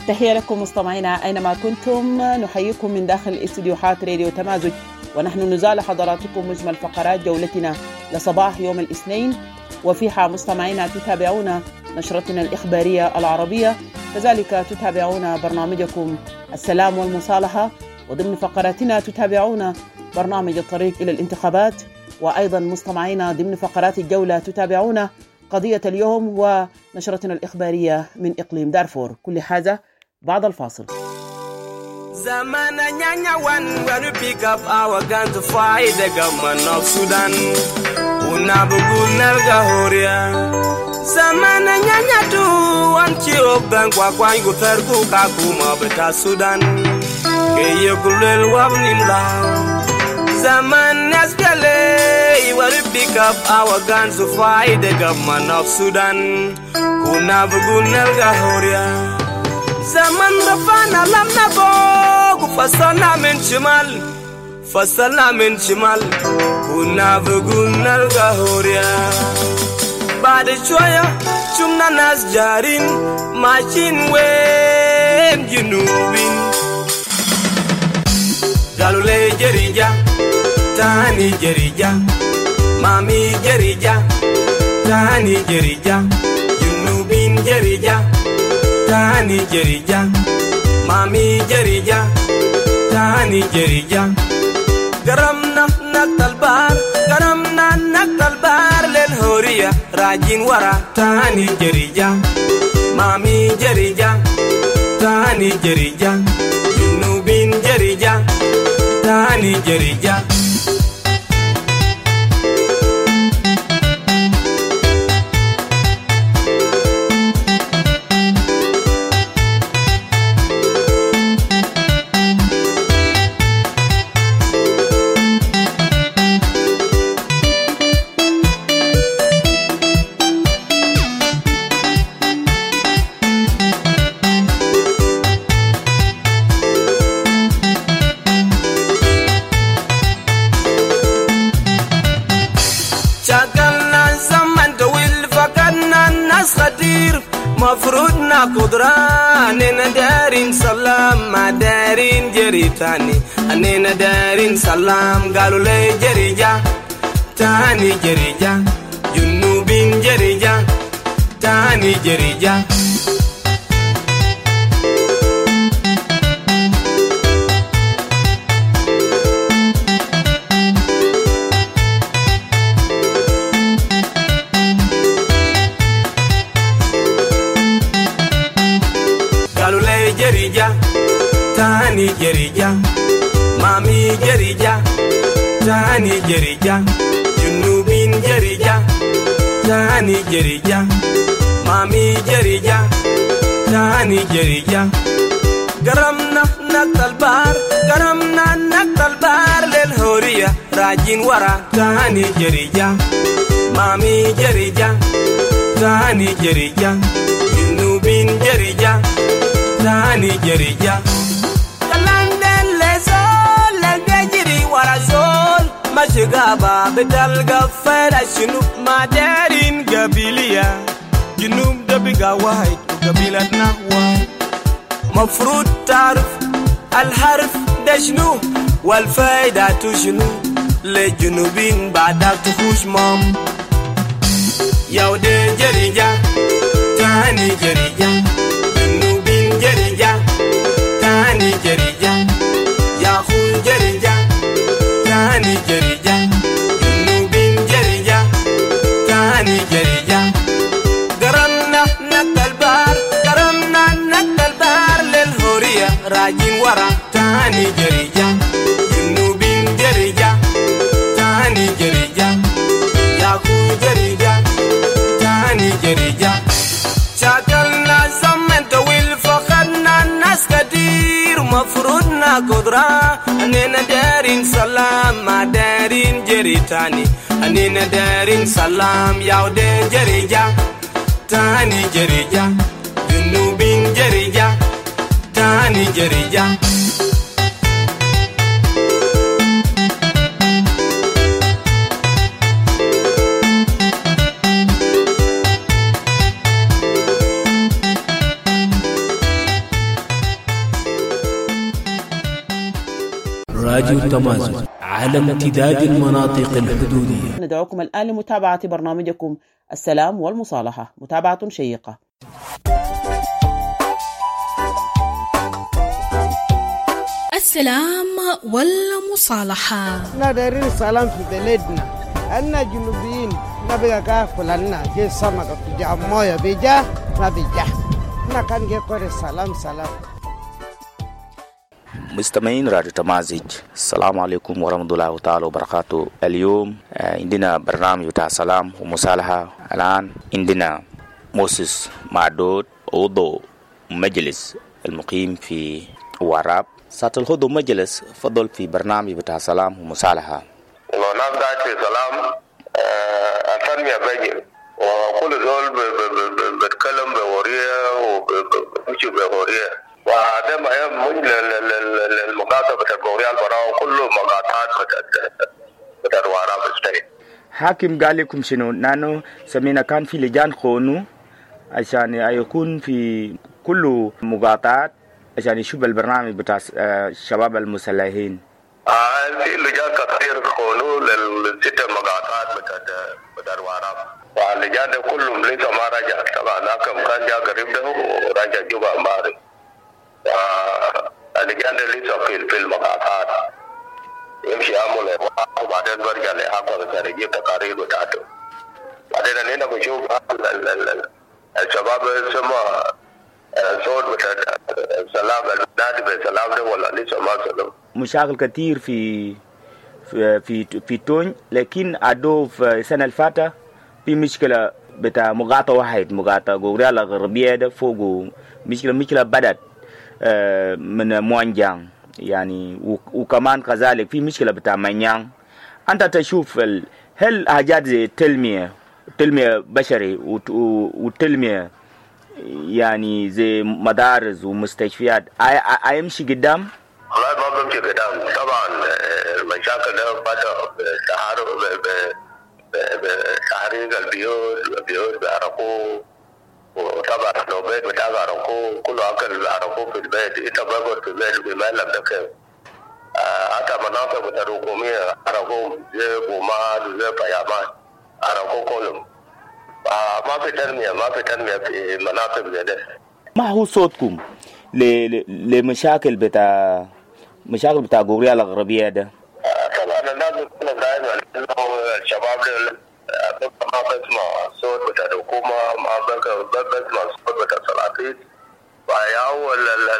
تحية لكم مستمعينا أينما كنتم، نحييكم من داخل استديوهات راديو تمازج، ونحن نزال حضراتكم مجمل فقرات جولتنا لصباح يوم الاثنين، وفيها مستمعينا تتابعون نشرتنا الإخبارية العربية، كذلك تتابعون برنامجكم السلام والمصالحة، وضمن فقراتنا تتابعون برنامج الطريق إلى الانتخابات، وأيضا مستمعينا ضمن فقرات الجولة تتابعون قضية اليوم ونشرتنا الإخبارية من إقليم دارفور. كل هذا بعد الفاصل. زمان نيانيا when we pick up our gun to fight the government of Sudan. Unabugul nalgahoria. Zaman nyianya tu wanchiro ban kwa nguferku kakuma beta Sudan. Keye kulel wabnimla. Zaman nasgale when we pick up our guns to fight the government of Sudan. Unabugul nalgahoria. Zaman rafana lamna bogu fasalna min shimal kuna bugun nalgahoria bada choya chumna nas jarin machin wen junubin galule jerija tani jerija mami jerija tani jerija junubin jerija tani jerija mami jerija tani jerija garamna nakal bar lel horiya rajin wara tani jerija mami jerija tani jerija junubin jerija tani jerija مفروضنا قدران أننا دارين سلام ما دارين جريتاني أننا دارين سلام قالوا لي جريجا تاني جريجا جنوبين جريجا تاني جريجا tani jerija mami jerija tani jerija junubin jerija tani jerija mami jerija tani jerija garamna nakal bar lel horiya rajin wara tani jerija mami jerija tani jerija junubin jerija tani jerija مشغابة بدل غفر شنو ما دارين قبيلية جنوب ده بقى واحد وقبيلتنا واحد مفروض تعرف الحرف ده شنو والفايدة شنو للجنوبين بعدك تخوش مام ياو ده جريجة تاني جريجة جنوبين جريجة تاني جريجة يا خو جريجة tani jerija junubin jerija tani jerija garamna nakal bar lel horiya rajin wara tani jerija junubin jerija tani jerija yaku jerija tani jerija chakalna zamanta wil fakadna naskadir mafrudna qudra anena darin salam ma darin jeritani anena darin salam yaude jerija tani jerija junubin jerija tani jerija راديو تمازج على امتداد المناطق الحدودية. ندعوكم الآن لمتابعة برنامجكم السلام والمصالحة، متابعة شيقة. السلام والمصالحة. ندير السلام في بلدنا، أنا جنوبيين نبغى كافلنا جي سمك في جامويا بيجا نبيجا نكان جيكور السلام سلام. مستمعين راديو تمازج، السلام عليكم ورحمة الله تعالى وبركاته. اليوم عندنا برنامج بتاع سلام ومصالحة. الآن عندنا موسس معدود عضو مجلس المقيم في وراب. ساتلخذ مجلس فضل في برنامج بتاع سلام ومصالحة. وناس قاعد في سلام التنمية بيجي وكل دول بتكلم بورية وبمشي بورية، وهذا ما يهم المقاطعة بتاع بورية البراء وكله مقاطعات بتاع وراب الستري. حاكم قال لكم شنو؟ نانو سمينا كان في لجان خونو عشان يكون في كل مقاطعات عشان يشوف البرنامج بتاع الشباب المسلحين. في لجان كثير خونو للست مقاطعات بتاع وراب، واللجان كلهم لسه ما رجع. طبعا كم كان جا قريب ده ورجع جوبا ماري، واللجان لسه في المقاطعات يمشي عمله وبعدين برجع لحقه يجيب تقارير بتاعته. بعدين هنا بشوف الشباب سمع صوت بتاع السلام النادي بالسلام ده ولا لسه ما سلم. مشاكل كثير في تونج، لكن عدو في السنة الفاتة في مشكلة بتاع مقاطعة واحد، مقاطعة غوريا الغربية ده فوق مشكلة بدت من موانجان يعني، وكمان كذلك في مشكلة بتاع منيان. أنت تشوف هل حاجات زي تلمية بشري وتلمية يعني زي مدارس ومستشفيات أيمشي قدام؟ والله ما بمشي قدام. طبعا المشاكل ده بدأ بتحريق البيوت بيعرفوه، وطبعا لو بيت بتاعك عرفوه كله أكل عرفوه في البيت، أنت بقعد في البيت بمالك ده كيف؟ حتى مناطق بتاع الحكومية عرفوه زي بومات وزي بيامات عرفوه كلهم. ما في تنمية في مناطق زي ده. ما هو صوتكم لمشاكل بتاع غوريا الغربية ده؟ طبعا الناس بتقول دائما انه الشباب ما بسمع صوت بتاع الحكومة، ما بسمع صوت بتاع السلاطين. فياو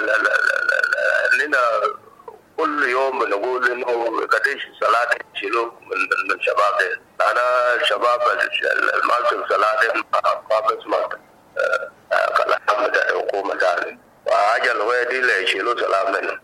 اننا كل يوم بنقول انه قديش السلاطين يشيلوا من الشباب ده. انا الشباب الماسك السلاطين ما بسمع كلام بتاع الحكومة ثاني، وحاجة الوية دي اللي يشيلوا سلام منهم.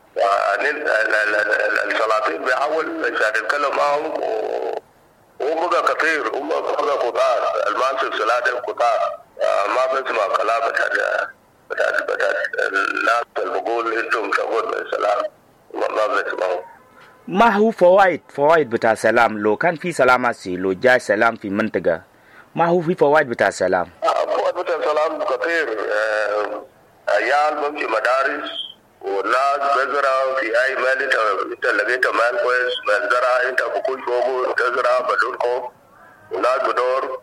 السلاطين بيحاول عشان يتكلم معهم وهم بقى كثير، هم بقى كتار، الماسك السلاطين كتار، ما بسمع كلام بتاع الناس اللي بقول انتم تقول بالسلام، ما بسمعوا. ما هو فوائد بتاع سلام؟ لو كان في سلام هسي، لو جاء سلام في منطقة، ما هو في فوائد بتاع سلام؟ فوائد بتاع سلام كثير. عيال بمشي مدارس، والناس بزرع في أي مال. أنت لقيت مال كويس، مال زرع أنت بكل فوقه تزرع بدون خوف، والناس بدور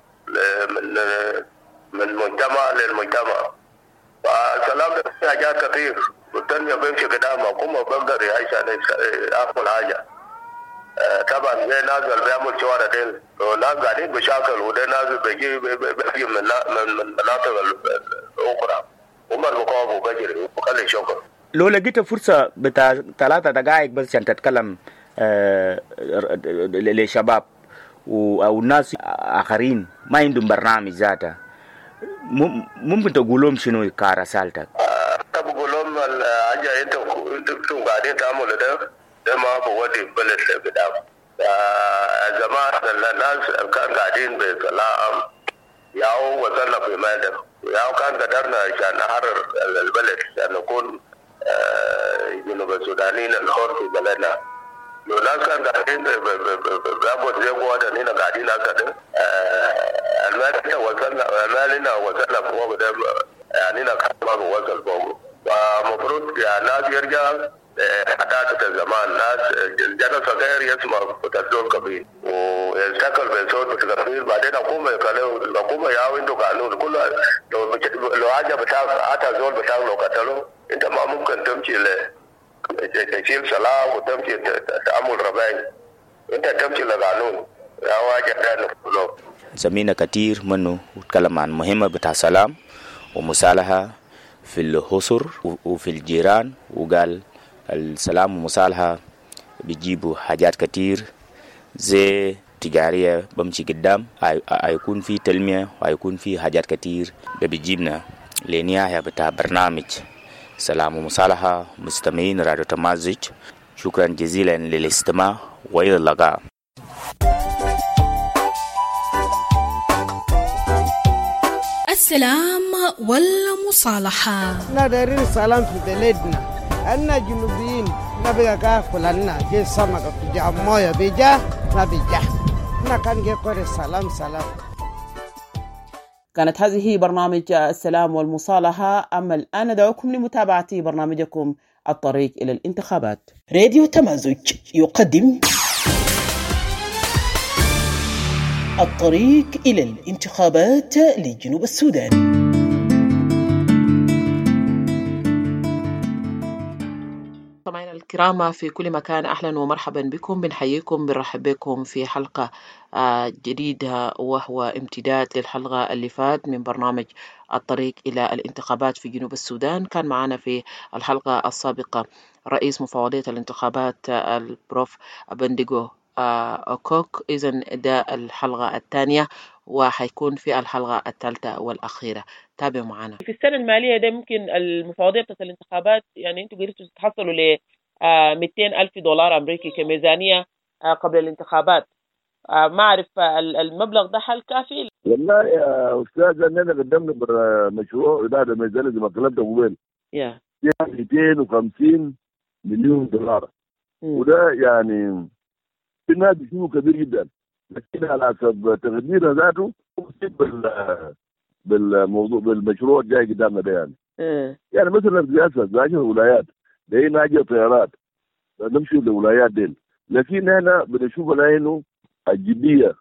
من مجتمع للمجتمع. فالسلام ده في حاجات كثير، والتنمية بيمشي قدامها كم بقدر يعيش أقل حاجة. طبعا زي ناس اللي بيعمل شوارع ديل، ناس قاعدين بشاكل، وده ناس بيجي من مناطق الأخرى، هم المقاومة بجري وخلي شغل. لو لقيت فرصة بتاع 3 دقائق بس عشان تتكلم للشباب أو ناس آخرين ما عندهم برنامج ذاته، ممكن تقولهم شنو كرسالتك؟ بقول لهم الحاجة انتم قاعدين تعملوا ده ما بودي بلد قدام. زمان الناس كان قاعدين بسلام، ياو وصلنا في مادة، ياو كان قدرنا عشان نحرر البلد، عشان نكون جنوب السودانيين الحر في بلدنا. لو ناس كان قاعدين بيعبد زي قوات اننا قاعدين هكذا، المال وصلنا فوق ده، يعني كان ما بوصل فوق. فمفروض يعني الناس يرجع حداثة الزمان ناس جانا صغير يسمع بتزول كبير ويستقل بصوت كبير بعدين الحكومة يا عنده قانون كل لو حاجة بتاع حتى زول بتاع لو قتلوا انت ما ممكن تمشي تشيل صلاة وتمشي تعمل رباعي انت تمشي لقانون يا واجه ده كله. سمينا كتير منه وتكلم عن مهمة بتاع سلام ومصالحة في الأسر وفي الجيران، وقال السلام والمصالحة بيجيبوا حاجات كتير زي تجارية بمشي قدام، هيكون في تلمية وهيكون في حاجات كتير. ده بيجيبنا لنهاية بتاع برنامج سلام ومصالحة. مستمعين راديو تمازج، شكرا جزيلا للاستماع وإلى اللقاء. السلام والمصالحة. دايرين السلام في بلدنا، أنا جنوبيين نبغى كاكل لنا جي سمكة كجا موية بيجا نبيجا كان جي كوري سلام. كانت هذه برنامج السلام والمصالحة. أما الآن ندعوكم لمتابعة برنامجكم الطريق إلى الانتخابات. راديو تمازج يقدم الطريق إلى الانتخابات لجنوب السودان. مستمعينا الكرام في كل مكان، أهلا ومرحبا بكم. بنحييكم بنرحب بكم في حلقة جديدة، وهو امتداد للحلقة اللي فات من برنامج الطريق إلى الانتخابات في جنوب السودان. كان معنا في الحلقة السابقة رئيس مفوضية الانتخابات البروف بندقو أوكوك. إذن ده الحلقة الثانية، وحيكون في الحلقة الثالثة والأخيرة. تابعوا معنا. في السنة المالية ده ممكن المفوضية بتاعت الانتخابات، يعني انتوا قدرتوا تحصلوا ل $200,000 أمريكي كميزانية قبل الانتخابات. ما أعرف المبلغ ده هل كافي؟ والله يا أستاذ أننا قدمنا مشروع إدارة الميزانية زي ما كلمت قبل، فيها $250 مليون. وده يعني في الناس بيشوفوا كبير جدا، لكن على حسب تقديرنا ذاته بالموضوع بالمشروع الجاي قدامنا ده يعني مثلا السياسه ناجي الولايات ده ناجي طيارات نمشي للولايات دي، لكن هنا بنشوف لانه الجديه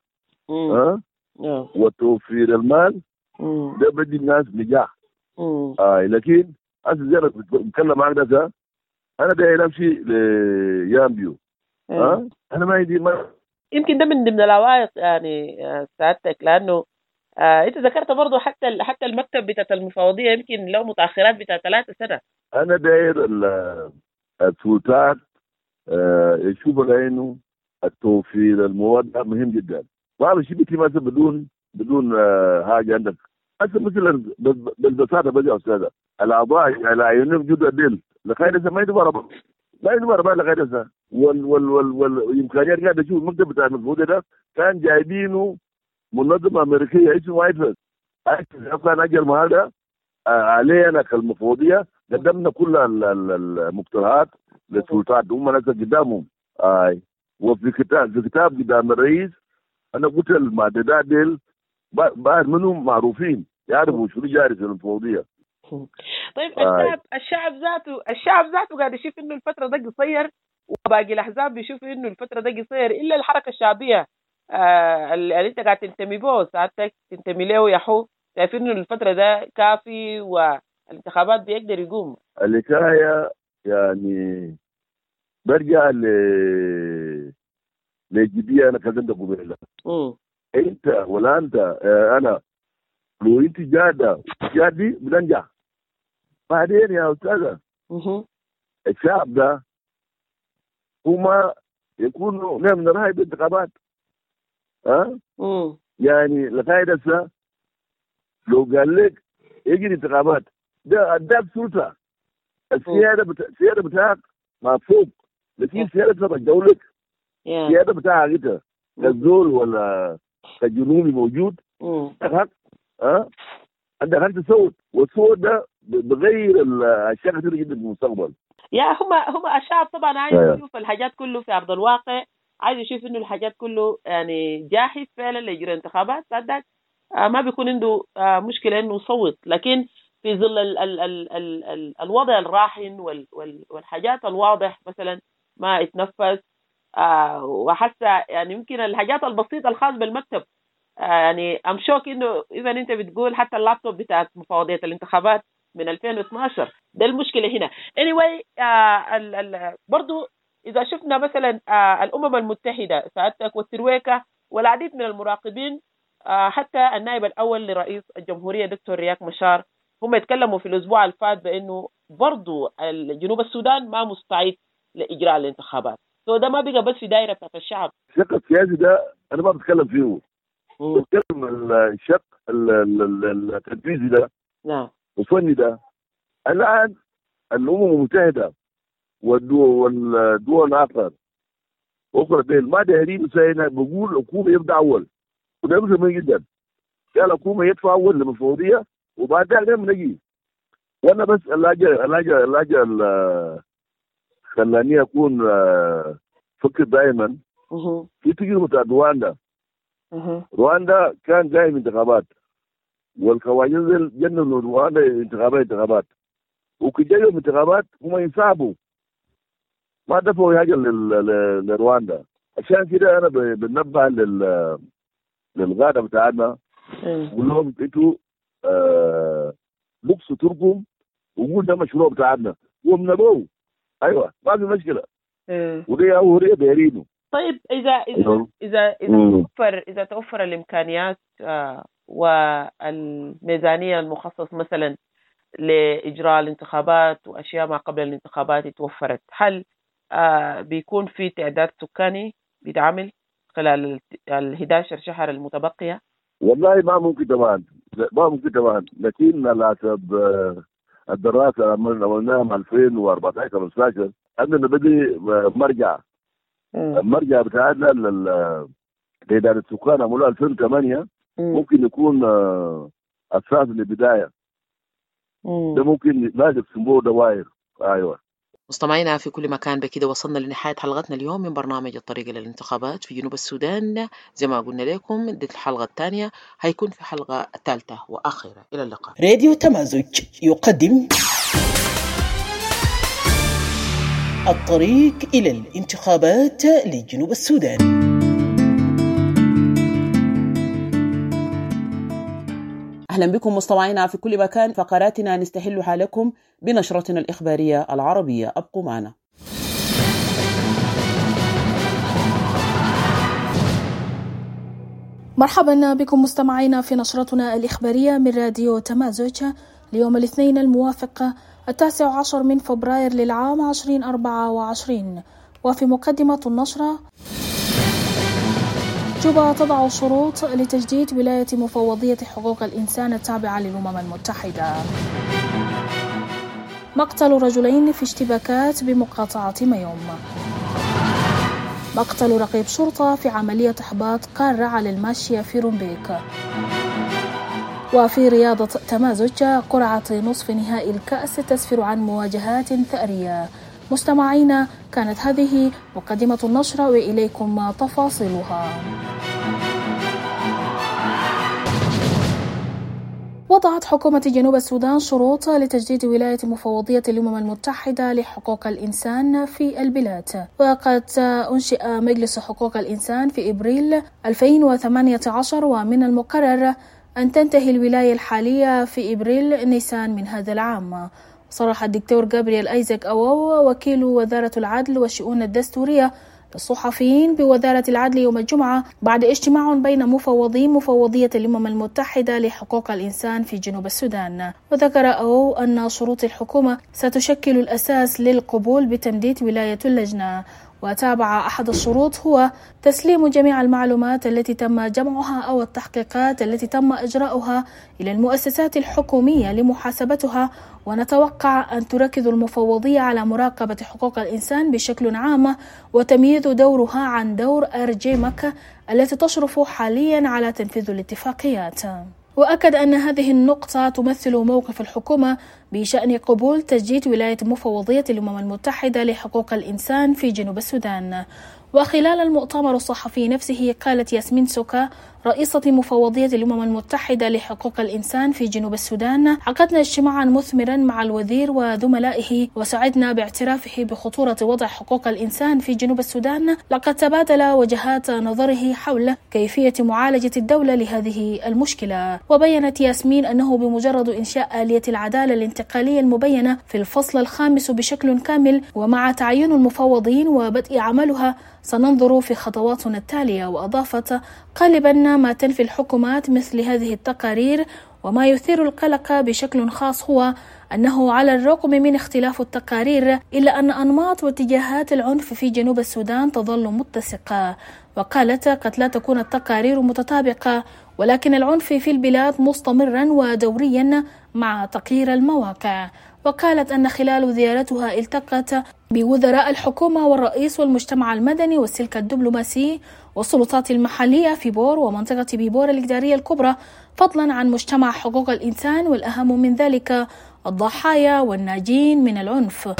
وتوفير المال ده بدي الناس نجاح. لكن هسه زي ما بتكلم معك ده انا ده نمشي ليامبيو. انا ما يدي يمكن ده من ضمن العوائق يعني سعادتك، لانه انت ذكرت برضه حتى المكتب بتاع المفوضيه يمكن له متاخرات بتاع 3 سنة. انا داير السلطات يشوف لانه التوفير المواد مهم جدا. بعض شيء بيتي مثلا بدون حاجه عندك هسه مثلا بالبساطه بس يا استاذ الاعضاء العيونين جدا ديل لخير ما يدبر لا يدبر بقى لغايه ده والامكانيات قاعد اشوف المكتب بتاع المفوضيه ده كان جايبينه منظمه امريكيه اسمه وايتفيلد. كان اجل هذا علينا كالمفوضيه قدمنا كل المقترحات للسلطات هم ناس قدامهم. وفي كتاب قدام الرئيس انا قلت المعدات ديل بعد منهم معروفين يعرفوا شو جاري في المفوضيه. طيب الشعب ذاته قاعد يشوف انه الفتره ده قصير، وباقي الاحزاب بيشوفوا انه الفتره ده قصير، الا الحركه الشعبيه اللي انت قاعد تنتمي به ساعتك تنتمي له يحو شايفين انه الفتره ده كافي والانتخابات بيقدر يقوم. الحكايه يعني برجع لجديه انا كذا قبيله. انت ولا انت انا لو انت جادي بننجح بعدين يا استاذه. الشعب ده هما يكونوا من رأي بالانتخابات. يعني لغايه هسه لو قال لك يجي الانتخابات ده اداك سلطه السياده بتاعك مفوق، لكن السياده بتاعك دولك السياده بتاعك انت كالزول ولا كجنوبي موجود حق عندك حق تصوت، والصوت ده بغير الاشياء كثير جدا في المستقبل. هم الشعب طبعا عايز يشوف الحاجات كله في ارض الواقع، عايز يشوف انه الحاجات كله يعني جاهز فعلا لإجراء انتخابات. بعد ما بيكون عنده مشكله انه يصوت، لكن في ظل الوضع الراهن والحاجات الواضح مثلا ما اتنفذ. وحتى يعني يمكن الحاجات البسيطة الخاصة بالمكتب، يعني I'm shocked إنه إذا أنت بتقول حتى اللابتوب بتاعت مفوضية الانتخابات من 2012 ده المشكلة هنا. anyway برضو إذا شفنا مثلا الأمم المتحدة ساعتك والترويكا والعديد من المراقبين، حتى النائب الأول لرئيس الجمهورية دكتور رياك مشار هم يتكلموا في الأسبوع الفات بأنه برضو جنوب السودان ما مستعد لإجراء الانتخابات. ده ما بقى بس في دائرة بتاعت الشعب. الشق السياسي ده أنا ما بتكلم فيه، بتكلم الشق التنفيذي ده نعم وفني ده. الآن الأمم المتحدة والدول الآخر أخرى بين ما دايرين سينا بقول الحكومة يبدأ أول، وده مهم جدا. قال الحكومة يدفع أول للمفوضية وبعد ذلك نجي. وأنا بس اللاجة خلاني أكون فكر دائما في تجربة بتاع رواندا كان جاي من انتخابات، والكواجل جننوا رواندا انتخابات وكي يوم انتخابات هم ينسحبوا ما دفعوا حاجة لرواندا. عشان كده أنا بنبه للغادة بتاعنا بقول لهم انتوا بقصوا تركم وقول ده مشروع بتاعنا ومن أبوه. أيوة ما في مشكلة. ودي أوريه دايرينه. طيب إذا توفر الإمكانيات والميزانية المخصص مثلا لإجراء الانتخابات وأشياء ما قبل الانتخابات توفرت، هل بيكون في تعداد سكاني بيتعمل خلال 11 شهر المتبقية؟ والله ما ممكن طبعا، لكن على حسب الدراسة عملناها من 2014-15 عندنا بدي مرجع بتاعنا لإدارة السكان عملوها 2008 ممكن يكون أساس للبداية. ده ممكن لازم سموه دوائر. أيوة مستمعينا في كل مكان، بكده وصلنا لنهاية حلقتنا اليوم من برنامج الطريق إلى الانتخابات في جنوب السودان. زي ما قلنا لكم دي الحلقة الثانية، هيكون في حلقة الثالثة وأخيرة. إلى اللقاء. راديو تمازج يقدم الطريق إلى الانتخابات لجنوب السودان. أهلا بكم مستمعينا في كل مكان. فقراتنا نستهلها لكم بنشرتنا الإخبارية العربية، أبقوا معنا. مرحبا بكم مستمعينا في نشرتنا الإخبارية من راديو تمازج ليوم الاثنين الموافق 19 من فبراير للعام 2024. وفي مقدمة النشرة: جوبا تضع شروط لتجديد ولاية مفوضية حقوق الإنسان التابعة للأمم المتحدة. مقتل رجلين في اشتباكات بمقاطعة ميوم. مقتل رقيب شرطة في عملية إحباط قارة على الماشية في رومبيك. وفي رياضة تمازج، قرعة نصف نهائي الكأس تسفر عن مواجهات ثأرية. مستمعينا، كانت هذه مقدمة النشرة وإليكم تفاصيلها. وضعت حكومة جنوب السودان شروط لتجديد ولاية مفوضية الأمم المتحدة لحقوق الإنسان في البلاد. وقد أنشئ مجلس حقوق الإنسان في إبريل 2018، ومن المقرر أن تنتهي الولاية الحالية في إبريل نيسان من هذا العام. صرح الدكتور جابرييل أيزاك أوو وكيل وزارة العدل والشؤون الدستورية للصحفيين بوزارة العدل يوم الجمعة بعد اجتماع بين مفوضين مفوضية الأمم المتحدة لحقوق الإنسان في جنوب السودان. وذكر أوو أن شروط الحكومة ستشكل الأساس للقبول بتمديد ولاية اللجنة. وتابع أحد الشروط هو تسليم جميع المعلومات التي تم جمعها أو التحقيقات التي تم إجراؤها إلى المؤسسات الحكومية لمحاسبتها. ونتوقع أن تركز المفوضية على مراقبة حقوق الإنسان بشكل عام وتمييز دورها عن دور أرجيمك التي تشرف حاليا على تنفيذ الاتفاقيات. وأكد أن هذه النقطة تمثل موقف الحكومة بشأن قبول تجديد ولاية مفوضية الأمم المتحدة لحقوق الإنسان في جنوب السودان. وخلال المؤتمر الصحفي نفسه قالت ياسمين سوكا رئيسة مفوضية الأمم المتحدة لحقوق الإنسان في جنوب السودان، عقدنا اجتماعا مثمرا مع الوزير وزملائه وسعدنا باعترافه بخطورة وضع حقوق الإنسان في جنوب السودان. لقد تبادل وجهات نظره حول كيفية معالجة الدولة لهذه المشكلة. وبينت ياسمين أنه بمجرد إنشاء آلية العدالة الانتقالية المبينة في الفصل الخامس بشكل كامل ومع تعيين المفوضين وبدء عملها سننظر في خطواتنا التالية. وأضافت: غالبا ما تنفي الحكومات مثل هذه التقارير، وما يثير القلق بشكل خاص هو أنه على الرغم من اختلاف التقارير إلا أن أنماط واتجاهات العنف في جنوب السودان تظل متسقة. وقالت: قد لا تكون التقارير متطابقة، ولكن العنف في البلاد مستمرا ودوريا مع تغيير المواقع. وقالت أن خلال زيارتها التقت بوزراء الحكومة والرئيس والمجتمع المدني والسلك الدبلوماسي والسلطات المحلية في بور ومنطقة بيبور الإدارية الكبرى، فضلا عن مجتمع حقوق الإنسان، والأهم من ذلك الضحايا والناجين من العنف.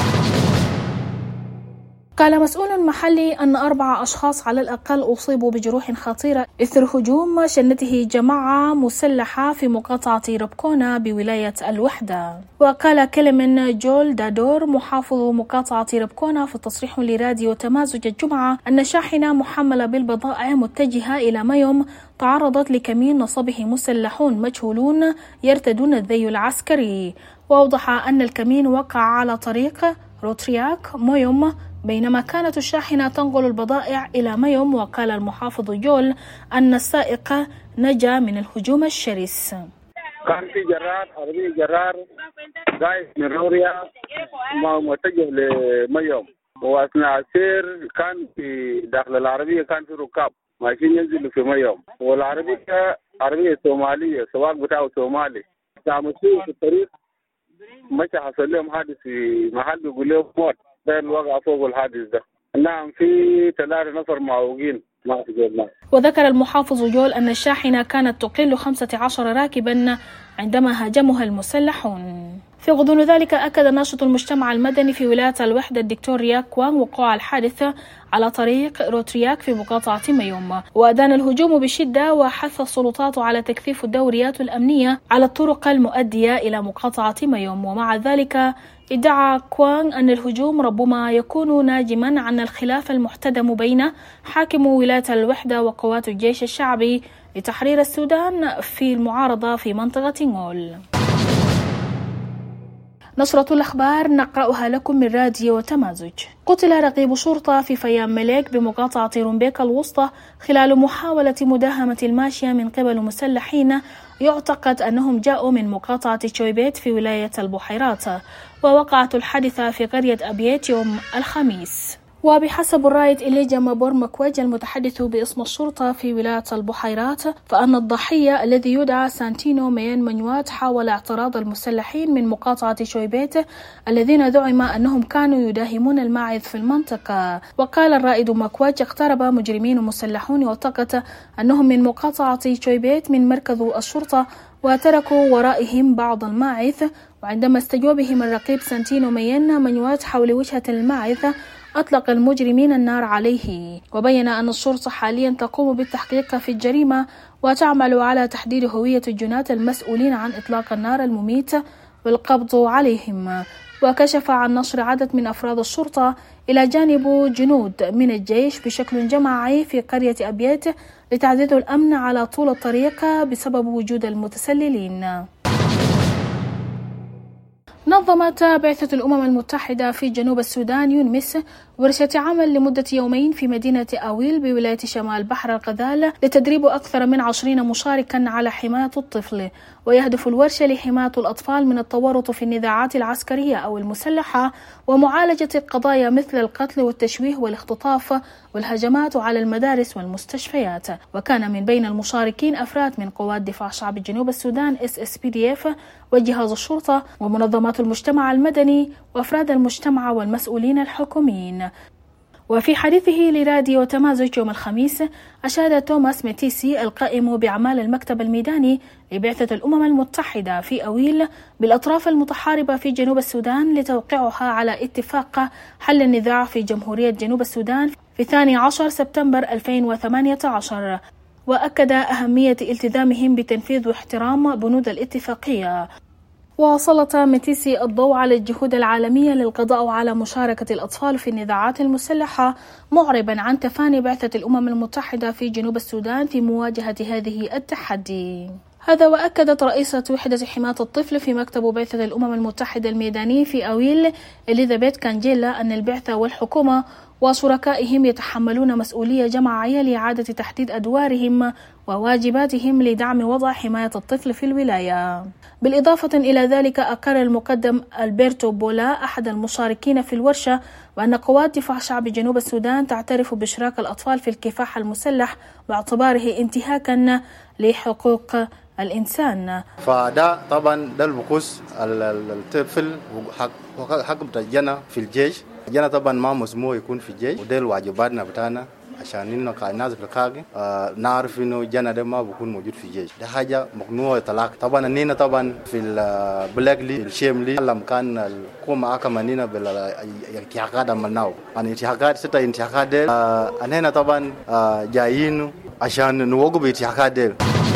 قال مسؤول محلي أن 4 أشخاص على الأقل أصيبوا بجروح خطيرة إثر هجوم شنته جماعة مسلحة في مقاطعة ربكونا بولاية الوحدة. وقال كلمن جول دادور محافظ مقاطعة ربكونا في تصريح لراديو تمازج الجمعة أن شاحنة محملة بالبضائع متجهة إلى مايوم تعرضت لكمين نصبه مسلحون مجهولون يرتدون الذي العسكري. وأوضح أن الكمين وقع على طريق روترياك مايوم بينما كانت الشاحنة تنقل البضائع إلى مايوم. وقال المحافظ جول أن السائق نجا من الهجوم الشرس. كان في جرار عربي جرار جاي من روريا متجه لمايوم، وأثناء السير كان في داخل العربية كان في ركاب ماشيين ينزلوا في مايوم، والعربية عربية صومالية سواق بتاعه صومالي مشوا في الطريق مشى حصل لهم حادث في محل بيقول لهم موت بين وقع فوق الحادث ده. نعم في 3 نفر معوقين ما في جبنا. وذكر المحافظ جول أن الشاحنة كانت تقل 15 راكبا عندما هاجمها المسلحون. في غضون ذلك أكد ناشط المجتمع المدني في ولاية الوحدة الدكتور رياك كوان وقوع الحادث على طريق روترياك في مقاطعة مايوم، وأدان الهجوم بشدة وحث السلطات على تكثيف الدوريات الأمنية على الطرق المؤدية إلى مقاطعة مايوم. ومع ذلك ادعى كوان أن الهجوم ربما يكون ناجما عن الخلاف المحتدم بين حاكم ولاية الوحدة وقوات الجيش الشعبي لتحرير السودان في المعارضة في منطقة غول. نشرة الأخبار نقرأها لكم من راديو تمازج. قتل رقيب شرطة في فيام مليك بمقاطعة رومبيك الوسطى خلال محاولة مداهمة الماشية من قبل مسلحين يعتقد أنهم جاءوا من مقاطعة تشويبيت في ولاية البحيرات. ووقعت الحادثة في قرية أبيت يوم الخميس. وبحسب الرائد إليجا مابور مكويج المتحدث باسم الشرطة في ولاية البحيرات، فأن الضحية الذي يدعى سانتينو ميان منوات حاول اعتراض المسلحين من مقاطعة شويبيت الذين زعم أنهم كانوا يداهمون الماعز في المنطقة. وقال الرائد مكويج: اقترب مجرمين مسلحون يعتقد أنهم من مقاطعة شويبيت من مركز الشرطة وتركوا ورائهم بعض الماعز، وعندما استجوبهم الرقيب سانتينو ميان منوات حول وجهة الماعز أطلق المجرمين النار عليه. وبين أن الشرطة حاليا تقوم بالتحقيق في الجريمة وتعمل على تحديد هوية الجنات المسؤولين عن إطلاق النار المميت والقبض عليهم. وكشف عن نشر عدد من أفراد الشرطة إلى جانب جنود من الجيش بشكل جماعي في قرية أبيات لتعزيز الأمن على طول الطريق بسبب وجود المتسللين. نظمت بعثة الأمم المتحدة في جنوب السودان يونمس ورشة عمل لمدة يومين في مدينة أويل بولاية شمال بحر الغزال لتدريب أكثر من 20 مشاركا على حماية الطفل. ويهدف الورشة لحماية الأطفال من التورط في النزاعات العسكرية أو المسلحة ومعالجة قضايا مثل القتل والتشويه والاختطاف والهجمات على المدارس والمستشفيات. وكان من بين المشاركين أفراد من قوات دفاع شعب جنوب السودان SSPDF وجهاز الشرطة ومنظمات المجتمع المدني وأفراد المجتمع والمسؤولين الحكوميين. وفي حديثه لراديو تمازج يوم الخميس، أشاد توماس ميتيسي القائم بأعمال المكتب الميداني لبعثة الأمم المتحدة في أويل بالأطراف المتحاربة في جنوب السودان لتوقيعها على اتفاق حل النزاع في جمهورية جنوب السودان في 12 سبتمبر 2018. وأكد أهمية التزامهم بتنفيذ واحترام بنود الاتفاقية. وسلط ميتيسي الضوء على الجهود العالمية للقضاء على مشاركة الأطفال في النزاعات المسلحة، معربا عن تفاني بعثة الأمم المتحدة في جنوب السودان في مواجهة هذه التحدي. هذا وأكدت رئيسة وحدة حماية الطفل في مكتب بعثة الأمم المتحدة الميداني في أويل إليزابيث كانجيلا أن البعثة والحكومة وشركائهم يتحملون مسؤولية جماعية لإعادة تحديد أدوارهم وواجباتهم لدعم وضع حماية الطفل في الولاية. بالإضافة إلى ذلك، أقر المقدم ألبرتو بولا أحد المشاركين في الورشة وأن قوات دفاع شعب جنوب السودان تعترف بإشراك الأطفال في الكفاح المسلح باعتباره انتهاكا لحقوق الإنسان. فده طبعا ده البقوس الطفل حق بتاعنا في الجيش. جانا طبعا ما مسموح يكون في الجيش، وده الواجباتنا بتاعنا عشان إنه كناس في القاعة نعرف إنه جانا ده ما بكون موجود في الجيش. ده حاجة ممنوع الطلاق. طبعا أننا طبعا في البلاك لي الشيم لي لما كان الحكومة أكملنا بالانتهاكات عملناه. الانتهاكات 6 انتهاكات ديل أننا طبعا جايين عشان نوقف الانتهاكات ديل.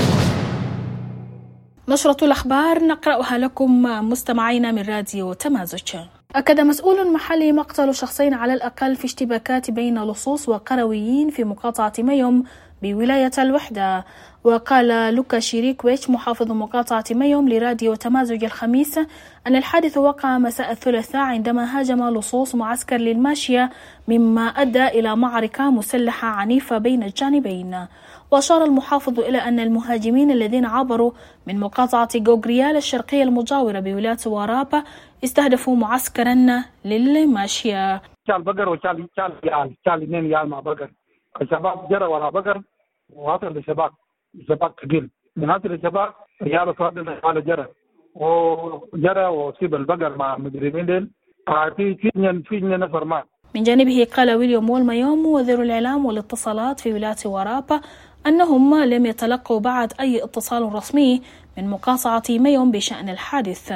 نشرة الأخبار نقرأها لكم مستمعينا من راديو تمازج. أكد مسؤول محلي مقتل شخصين على الأقل في اشتباكات بين لصوص وقرويين في مقاطعة ميوم بولاية الوحدة. وقال لوكا شيريكويتش محافظ مقاطعة ميوم لراديو تمازج الخميس أن الحادث وقع مساء الثلاثاء عندما هاجم لصوص معسكر للماشية، مما أدى إلى معركة مسلحة عنيفة بين الجانبين. وأشار المحافظ إلى أن المهاجمين الذين عبروا من مقاطعة غوغريال الشرقية المجاورة بولاية ورابا استهدفوا معسكرا للماشية. شال بقر وشال اثنين يال مع بقر. الشباب جرى ولا بقر وهذا الشباب ثقيل. من هذا الشباب رجال فاضل على جرى وسيب البقر مع مجرمين دين. في نفر ما. من جانبه قال ويليام وولمايوم وزير الإعلام والاتصالات في ولاية ورابا أنهم لم يتلقوا بعد أي اتصال رسمي من مقاطعة ميوم بشأن الحادث.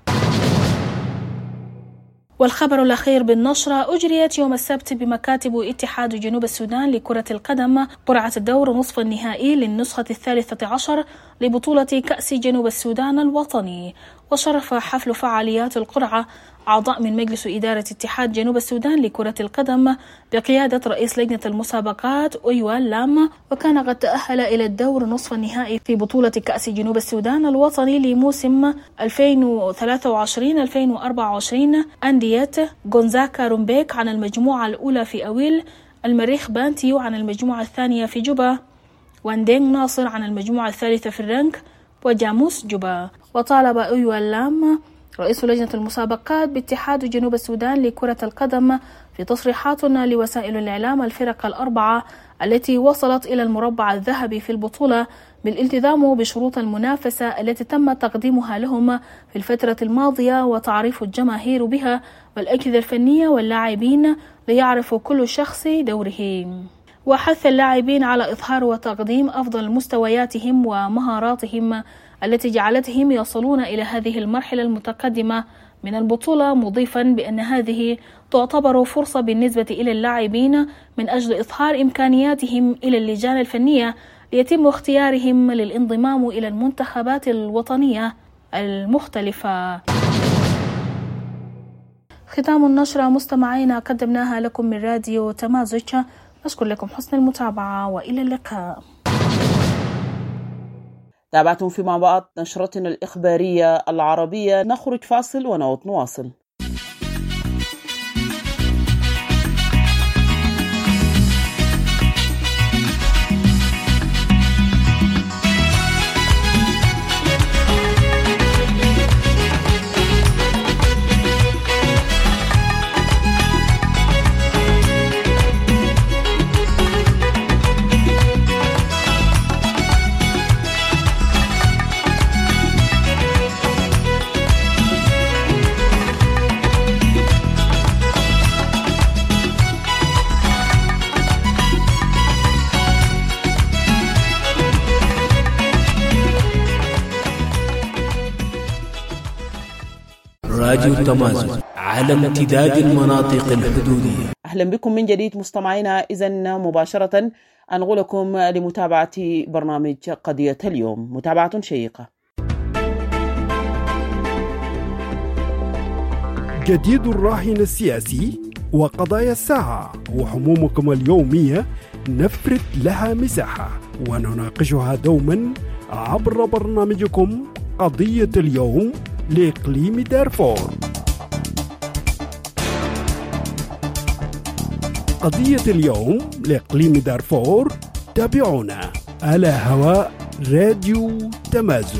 والخبر الأخير بالنشرة: أجريت يوم السبت بمكاتب اتحاد جنوب السودان لكرة القدم قرعة الدور نصف النهائي للنسخة 13 لبطولة كأس جنوب السودان الوطني. وشرف حفل فعاليات القرعة أعضاء من مجلس إدارة اتحاد جنوب السودان لكرة القدم بقيادة رئيس لجنة المسابقات أويوال لام، وكان قد تأهل إلى الدور نصف النهائي في بطولة كأس جنوب السودان الوطني لموسم 2023-2024 أندية غونزاكا رومبيك عن المجموعة الأولى في أويل، المريخ بانتيو عن المجموعة الثانية في جوبا، واندينغ ناصر عن المجموعة الثالثة في الرنك، وجاموس جوبا. وطالب أويوال لام رئيس لجنة المسابقات باتحاد جنوب السودان لكرة القدم في تصريحات لوسائل الإعلام الفرق الأربعة التي وصلت إلى المربع الذهبي في البطولة بالالتزام بشروط المنافسة التي تم تقديمها لهم في الفترة الماضية وتعريف الجماهير بها والأجهزة الفنية واللاعبين ليعرفوا كل شخص دوره. وحث اللاعبين على إظهار وتقديم أفضل مستوياتهم ومهاراتهم التي جعلتهم يصلون إلى هذه المرحلة المتقدمة من البطولة، مضيفا بأن هذه تعتبر فرصة بالنسبة إلى اللاعبين من أجل إظهار إمكانياتهم إلى اللجان الفنية ليتم اختيارهم للانضمام إلى المنتخبات الوطنية المختلفة. ختام النشرة مستمعينا قدمناها لكم من راديو تمازج. أشكر لكم حسن المتابعة وإلى اللقاء. تابعتم فيما بعد نشرتنا الإخبارية العربية. نخرج فاصل ونعود نواصل. راديو تمازج على امتداد المناطق الحدودية. أهلا بكم من جديد مستمعينا. إذن مباشرة أنغلكم لمتابعة برنامج قضية اليوم، متابعة شيقة. جديد الراهن السياسي وقضايا الساعة وهمومكم اليومية نفرد لها مساحة ونناقشها دوما عبر برنامجكم قضية اليوم لإقليم دارفور. قضية اليوم لإقليم دارفور تابعونا على هواء راديو تمازج،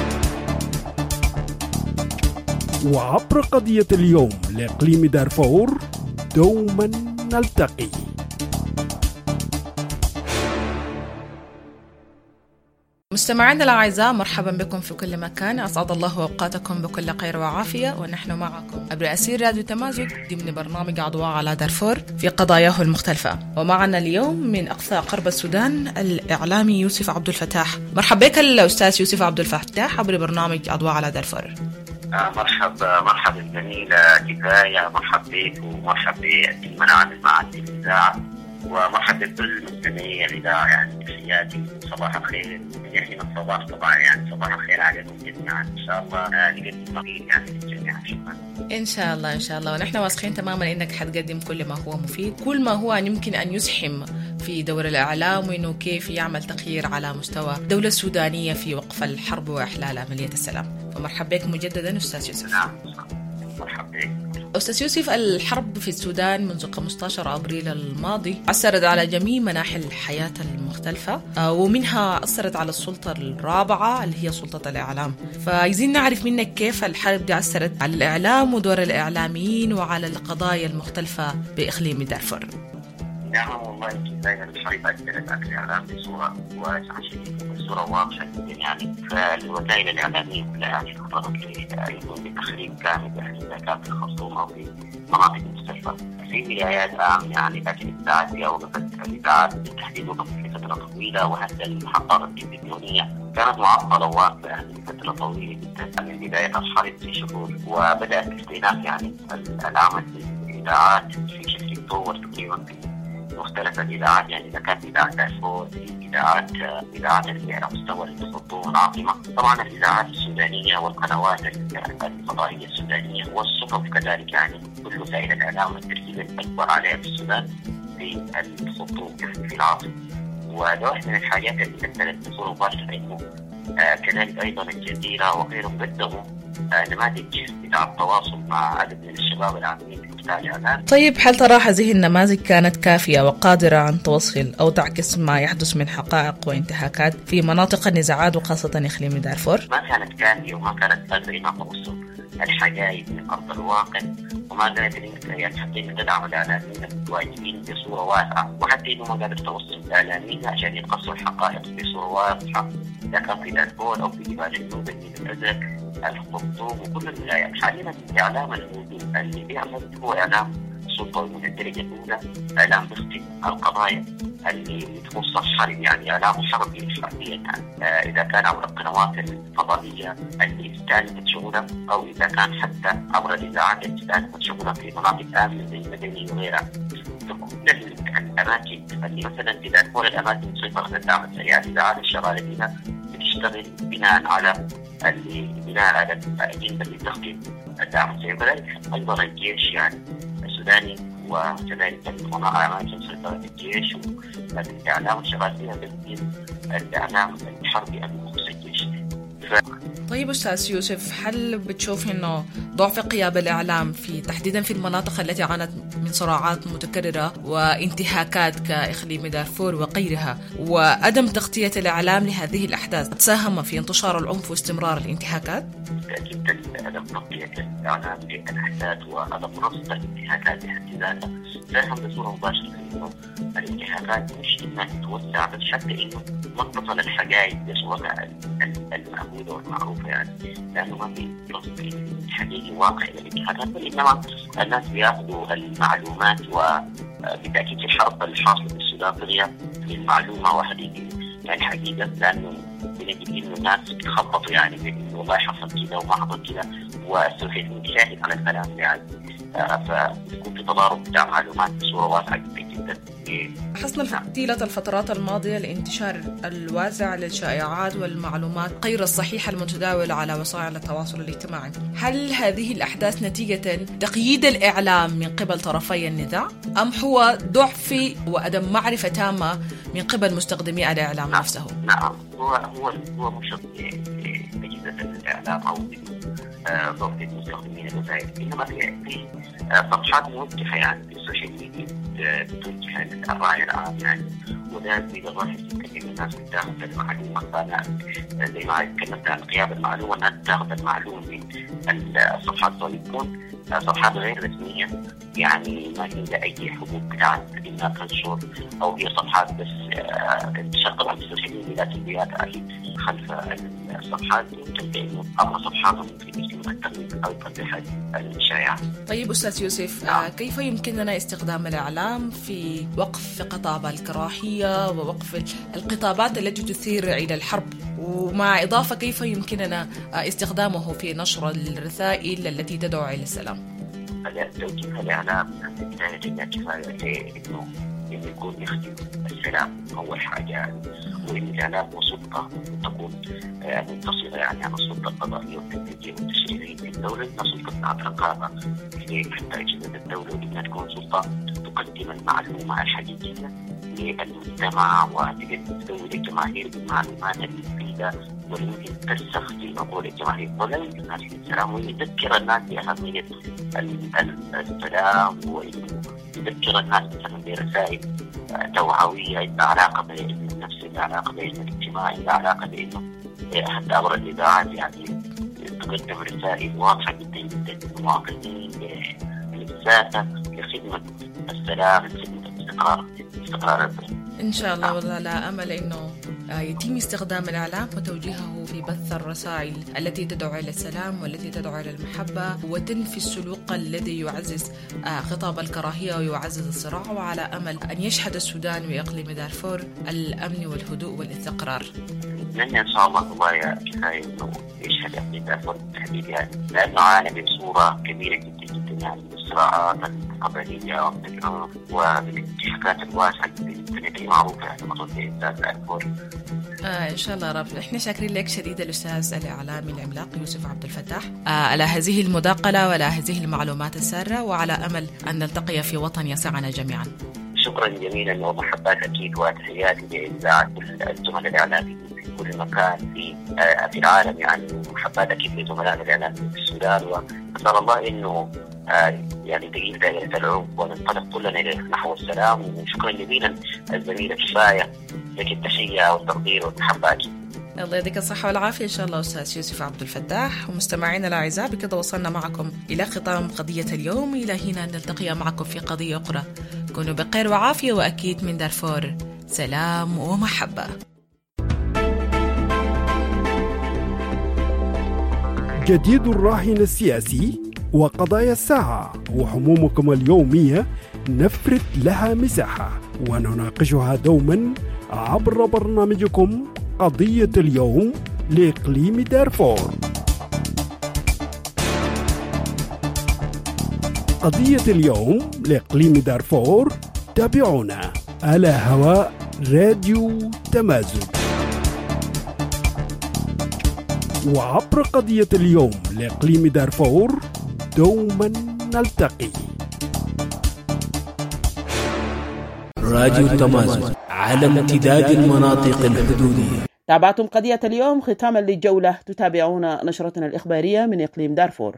وعبر قضية اليوم لإقليم دارفور دوما نلتقي. مستمعينا الأعزاء، مرحبا بكم في كل مكان، أسعد الله أوقاتكم بكل خير وعافية، ونحن معكم عبر أسير راديو تمازج ضمن برنامج أضواء على دارفور في قضاياه المختلفة. ومعنا اليوم من أقصى غرب السودان الإعلامي يوسف عبد الفتاح. مرحبا بك الأستاذ يوسف عبد الفتاح عبر برنامج أضواء على دارفور. مرحبا الجميلة كفاية، مرحبا بك ومرحبا بالمن عامل معك في الإذاعة، ومرحبا بكل مستمعي الإذاعة. يعني تحياتي صباح الخير، يعني الصباح طبعا، يعني صباح الخير عليكم جميعا. إن شاء الله نقدم مفيد يعني للجميع. شكرا. إن شاء الله إن شاء الله، ونحن واثقين تماما إنك حتقدم كل ما هو مفيد، كل ما هو يمكن أن يزحم في دور الإعلام، وإنه كيف يعمل تغيير على مستوى الدولة السودانية في وقف الحرب وإحلال عملية السلام. فمرحبا بك مجددا أستاذ يوسف. نعم مرحبا بك أستاذ يوسف. الحرب في السودان منذ 15 أبريل الماضي أثرت على جميع مناحي الحياة المختلفة، ومنها أثرت على السلطة الرابعة اللي هي سلطة الإعلام. فعايزين نعرف منك كيف الحرب دي أثرت على الإعلام ودور الإعلاميين وعلى القضايا المختلفة بإقليم دارفور. نعم والله كفاية الحرب أثرت على الإعلام بصورة واسعة شديدة، بصورة واضحة جدا. يعني فالوسائل الإعلامية كلها يعني تضطرت ليكون بتخريب كامل، يعني إذا كان في الخرطوم أو في مناطق مختلفة. في بدايات عام يعني لكن الإذاعات دي وقفت، الإذاعات بالتحديد وقفت لفترة طويلة، وحتى المحطات التلفزيونية كانت معطلة وواقفة يعني لفترة طويلة جدا من بداية الحرب في شهور، وبدأت استئناف يعني العمل بالإذاعات في شهر أكتوبر تقريبا في مختلف الإذاعات. يعني إذا كانت إذاعة دارفور، إذاعات اللي على مستوى الخرطوم العاصمة، طبعا الإذاعات السودانية والقنوات الفضائية السودانية والصحف كذلك، يعني كل وسائل الإعلام التركيز الأكبر عليها في السودان في الخرطوم في العاصمة. وده واحد من الحاجات اللي أثرت بصورة مباشرة إنه كذلك أيضا الجزيرة وغيرهم قدموا نماذج بتاع التواصل مع عدد من الشباب العاملين في قطاع الإعلام. طيب هل ترى هذه النماذج كانت كافية وقادرة أن توصل أو تعكس ما يحدث من حقائق وانتهاكات في مناطق النزاعات وخاصة إقليم دارفور؟ ما كانت كافية وما كانت قادرة إنها توصل الحقائق من أرض الواقع، وما قادرين يعني حتى تدعم الإعلاميين المتواجدين بصورة واسعة، وحتى إنه ما قادر توصل الإعلاميين عشان يقصوا الحقائق بصورة واضحة، إذا كان في دارفور أو في جبال النوبة، النيل الأزرق، الخرطوم وكل الولايات. حاليا الإعلام الموجود اللي بيعمل هو إعلام سلطوي من الدرجة الأولى، إعلام بيخدم القضايا اللي تخص الحرب، يعني إعلام حربي حربيا. إذا كان عبر القنوات الفضائية اللي استهدفت شغلها، أو إذا كان حتى عبر الإذاعات اللي استهدفت شغلها في مناطق آمنة زي المدني وغيرها. كل الأماكن اللي مثلا في دارفور الأماكن مسيطرة على الدعم السريع، الإذاعات الشغالة فيها بتشتغل بناء على الأجندة اللي تخدم الدعم السريع. وذلك أيضا الجيش يعني السوداني، وكذلك أماكن سيطرة الجيش والإعلام الشغال فيها بالدين الإعلام الحربي المخصص الجيش. طيب أستاذ يوسف، هل بتشوف إنه ضعف قيادة الإعلام في تحديدا في المناطق التي عانت من صراعات متكررة وانتهاكات كإقليم دارفور وغيرها، وعدم تغطية الإعلام لهذه الأحداث تساهم في انتشار العنف واستمرار الانتهاكات؟ بالتأكيد عدم تغطية الإعلام للأحداث وعدم رصد الانتهاكات بحد ذاتها ساهم بصورة مباشرة في إنه الانتهاكات مش إنها تتوسع، بل حتى إنه ما تصل الحقائق بصورتها المعهودة والمعروفة، يعني لأنه ما في رصد حقيقي واقعي للانتهاكات، بل إنما الناس بياخذوا المعلومات. وبالتأكيد الحرب الحاصلة في السودان طغية للمعلومة وحقيقة يعني حقيقة، لأنه بنجد إنه الناس بتخبطوا يعني بإنه والله حصل كذا وما حصل كذا، والسوشيال ميديا شاهد على الكلام يعني. فيكون في تضارب بتاع معلومات بصورة واسعة جدا. حصل طيلة الفترات الماضية الانتشار الواسع للشائعات والمعلومات غير الصحيحة المتداولة على وسائل التواصل الاجتماعي. هل هذه الأحداث نتيجة تقييد الإعلام من قبل طرفي النزاع، أم هو ضعف وعدم معرفة تامة من قبل مستخدمي الإعلام نفسه؟ نعم، هو مش أجهزة الإعلام أو ضعف المستخدمين الوسائل، إنما في صفحات موجهة يعني في السوشيال ميديا توجه للرأي العام يعني، وده بيظهر كثير من الناس بتاخذ المعلومة. فأنا زي ما تكلمت عن غياب المعلومة، الناس تاخذ المعلومة من الصفحات ويكون صفحات غير رسمية يعني ما عندها أي حقوق بتاعت إنها تنشر، أو هي صفحات بس تشغل على السوشيال ميديا لكن بياتي خلف الصفحات وتبين أمر صفحاتهم ممكن يتم التغيير أو تصحيح الشائعات. طيب أستاذ يوسف، كيف يمكننا استخدام الإعلام في وقف خطاب الكراهية ووقف الخطابات التي تثير إلى الحرب، ومع إضافة كيف يمكننا استخدامه في نشر الرسائل التي تدعو إلى السلام؟ توجيه الإعلام من بداية كفاية إنه يكون يخدم السلام أول حاجة يعني، وإن الإعلام وسلطة تكون متصلة يعني على السلطة القضائية والتنفيذية والتشريعية في الدولة، إنها سلطة الرقابة حتى أجهزة الدولة، إنها تكون سلطة تقدم المعلومة الحقيقية للمجتمع وتزود الجماهير بالمعلومات المفيدة ويمكن ترسخ في عقول الجماهير ولا يمكن الناس السلام، ويذكر الناس بأهمية السلام، ويذكر الناس مثلا برسائل توعوية عندها علاقة بالنفس، عندها علاقة بالعلم الاجتماعي، عندها علاقة بإنه حتى عبر الإذاعات يعني تقدم رسائل واضحة جدا جدا للمواطنين بالذات لخدمة السلام، لخدمة استقرار البلد. إن شاء الله، والله لا أمل إنه يتم استخدام الإعلام وتوجيهه في بث الرسائل التي تدعو إلى السلام والتي تدعو إلى المحبة وتنفي السلوك الذي يعزز خطاب الكراهية ويعزز الصراع، وعلى أمل أن يشهد السودان وإقليم دارفور الأمن والهدوء والاستقرار. نتمنى إن شاء الله والله كفاية إنه يشهد إقليم دارفور بالتحديد يعني، لأنه عانى بصورة كبيرة جدا جدا يعني من الصراعات القبلية والعنف والانتهاكات الواسعة جدا معروفة يعني مطلوب دارفور. إن شاء الله رب. إحنا شاكرين لك شديد الأستاذ الإعلامي العملاق يوسف عبد الفتاح على هذه المداقلة وعلى هذه المعلومات السارة، وعلى أمل أن نلتقي في وطن يسعنا جميعا. شكرا جميلا ومحبات أكيد وتحياتي لإذاعة الزملاء الإعلاميين في كل مكان في العالم يعني، ومحبات أكيد لزملاء الإعلاميين في السودان، وأسأل الله إنه يعني تغيير دائرة العنف وننطلق كلنا نحو السلام. وشكرا جزيلا الزميلة كفاية لك التحية والتقدير والمحبات. الله يديك الصحة والعافية إن شاء الله أستاذ يوسف عبد الفتاح. ومستمعينا الأعزاء، بكذا وصلنا معكم إلى ختام قضية اليوم، إلى هنا نلتقي معكم في قضية أخرى. كونوا بخير وعافية، وأكيد من دارفور سلام ومحبة. جديد الراهن السياسي وقضايا الساعة وهمومكم اليومية نفرد لها مساحة ونناقشها دوما عبر برنامجكم قضية اليوم لإقليم دارفور. قضية اليوم لإقليم دارفور تابعونا على هواء راديو تمازج، وعبر قضية اليوم لإقليم دارفور دوما نلتقي. راديو تمازج على امتداد المناطق الحدودية. تابعتم قضية اليوم. ختاما للجولة تتابعون نشرتنا الإخبارية من إقليم دارفور.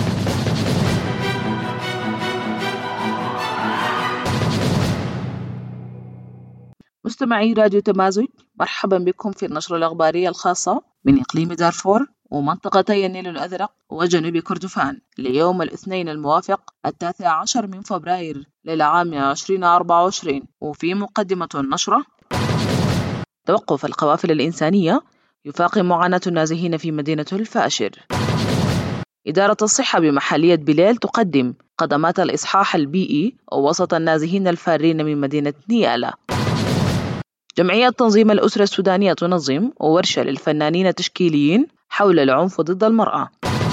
مستمعي راديو تمازج، مرحبا بكم في النشرة الإخبارية الخاصة من إقليم دارفور ومنطقتي النيل الأزرق وجنوب كردفان ليوم الاثنين الموافق 19 من فبراير للعام 2024. وفي مقدمة النشرة: توقف القوافل الإنسانية يفاقم معاناة النازحين في مدينة الفاشر. إدارة الصحة بمحلية بليل تقدم خدمات الإصحاح البيئي وسط النازحين الفارين من مدينة نيالا. جمعية تنظيم الأسرة السودانية تنظم ورشة للفنانين التشكيليين حول العنف ضد المرأة.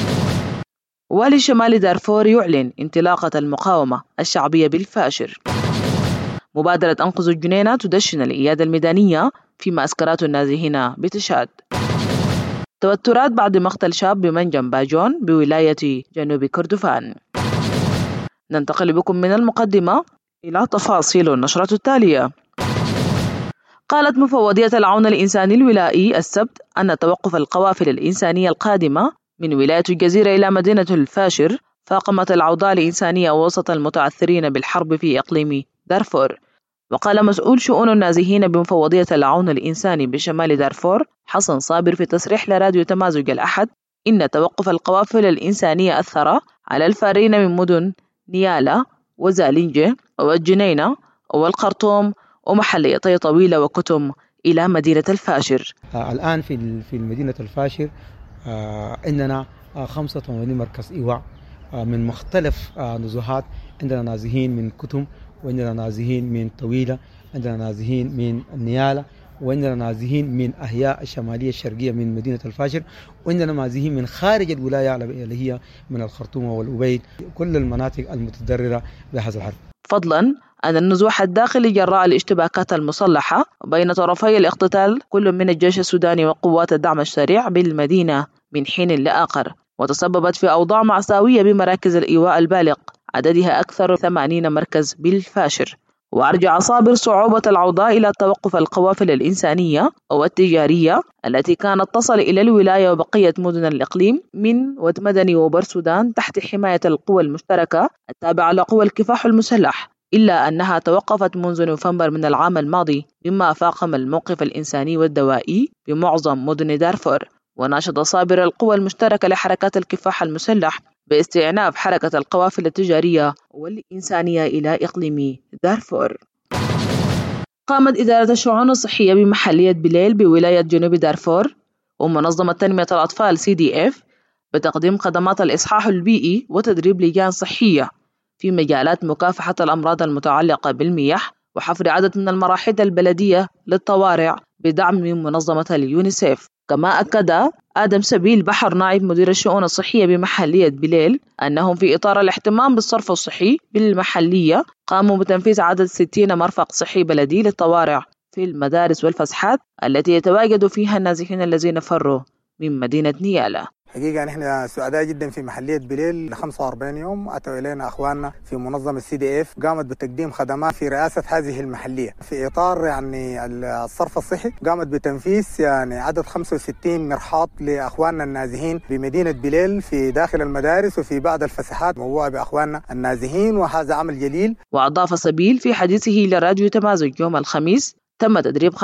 والي شمال دارفور يعلن انطلاقة المقاومة الشعبية بالفاشر. مبادرة أنقذوا الجنينة تدشن الإيادة الميدانية في معسكرات النازحين بتشاد. توترات بعد مقتل شاب بمنجم باجون بولاية جنوب كردفان. ننتقل بكم من المقدمة إلى تفاصيل النشرة التالية. قالت مفوضية العون الإنساني الولائي السبت أن توقف القوافل الإنسانية القادمة من ولاية الجزيرة إلى مدينة الفاشر فاقمت الأوضاع الإنسانية وسط المتعثرين بالحرب في إقليم دارفور. وقال مسؤول شؤون النازحين بمفوضية العون الإنساني بشمال دارفور حسن صابر في تصريح لراديو تمازج الأحد إن توقف القوافل الإنسانية أثر على الفارين من مدن نيالا وزالينجة والجنينة والخرطوم ومحليتي طويلة وكتم إلى مدينة الفاشر. الآن في مدينة الفاشر عندنا 85 مركز إيواء من مختلف نزوحات. عندنا نازحين من كتم، وعندنا نازحين من طويلة، عندنا نازحين من نيالا، وعندنا نازحين من أحياء الشمالية الشرقية من مدينة الفاشر، وعندنا نازحين من خارج الولاية اللي هي من الخرطوم والأبيد، كل المناطق المتضررة بهذا الحرب. فضلا عن النزوح الداخلي جراء الاشتباكات المسلحة بين طرفي الاقتتال كل من الجيش السوداني وقوات الدعم السريع بالمدينة من حين لآخر، وتسببت في أوضاع مأساوية بمراكز الإيواء البالغ عددها أكثر 80 مركز بالفاشر. وأرجع صابر صعوبة العودة إلى توقف القوافل الإنسانية والتجارية التي كانت تصل إلى الولاية وبقية مدن الإقليم من ودمدني وبرسودان تحت حماية القوى المشتركة التابعة لقوى الكفاح المسلح، إلا أنها توقفت منذ نوفمبر من العام الماضي مما فاقم الموقف الإنساني والدوائي بمعظم مدن دارفور. وناشد صابر القوى المشتركة لحركات الكفاح المسلح باستئناف حركة القوافل التجارية والإنسانية إلى إقليم دارفور. قامت إدارة الشؤون الصحية بمحلية بليل بولاية جنوب دارفور ومنظمة تنمية الأطفال CDF بتقديم خدمات الإصحاح البيئي وتدريب لجان صحية في مجالات مكافحة الأمراض المتعلقة بالمياه وحفر عدد من المراحيض البلدية للطوارئ بدعم من منظمة اليونيسيف. كما أكد آدم سبيل بحر نائب مدير الشؤون الصحية بمحلية بليل أنهم في إطار الاهتمام بالصرف الصحي بالمحلية قاموا بتنفيذ عدد 60 مرفق صحي بلدي للطوارئ في المدارس والفسحات التي يتواجد فيها النازحين الذين فروا من مدينة نيالا. حقيقة نحن سعداء جدا في محلية بليل ل 45 يوم أتوا إلينا أخواننا في منظمة CDF قامت بتقديم خدمات في رئاسة هذه المحلية في إطار يعني الصرف الصحي. قامت بتنفيذ يعني عدد 65 مرحاض لأخواننا النازحين بمدينة بليل في داخل المدارس وفي بعض الفسحات موضوعة بأخواننا النازحين، وهذا عمل جليل. وأضاف سبيل في حديثه لراديو تمازج يوم الخميس تم تدريب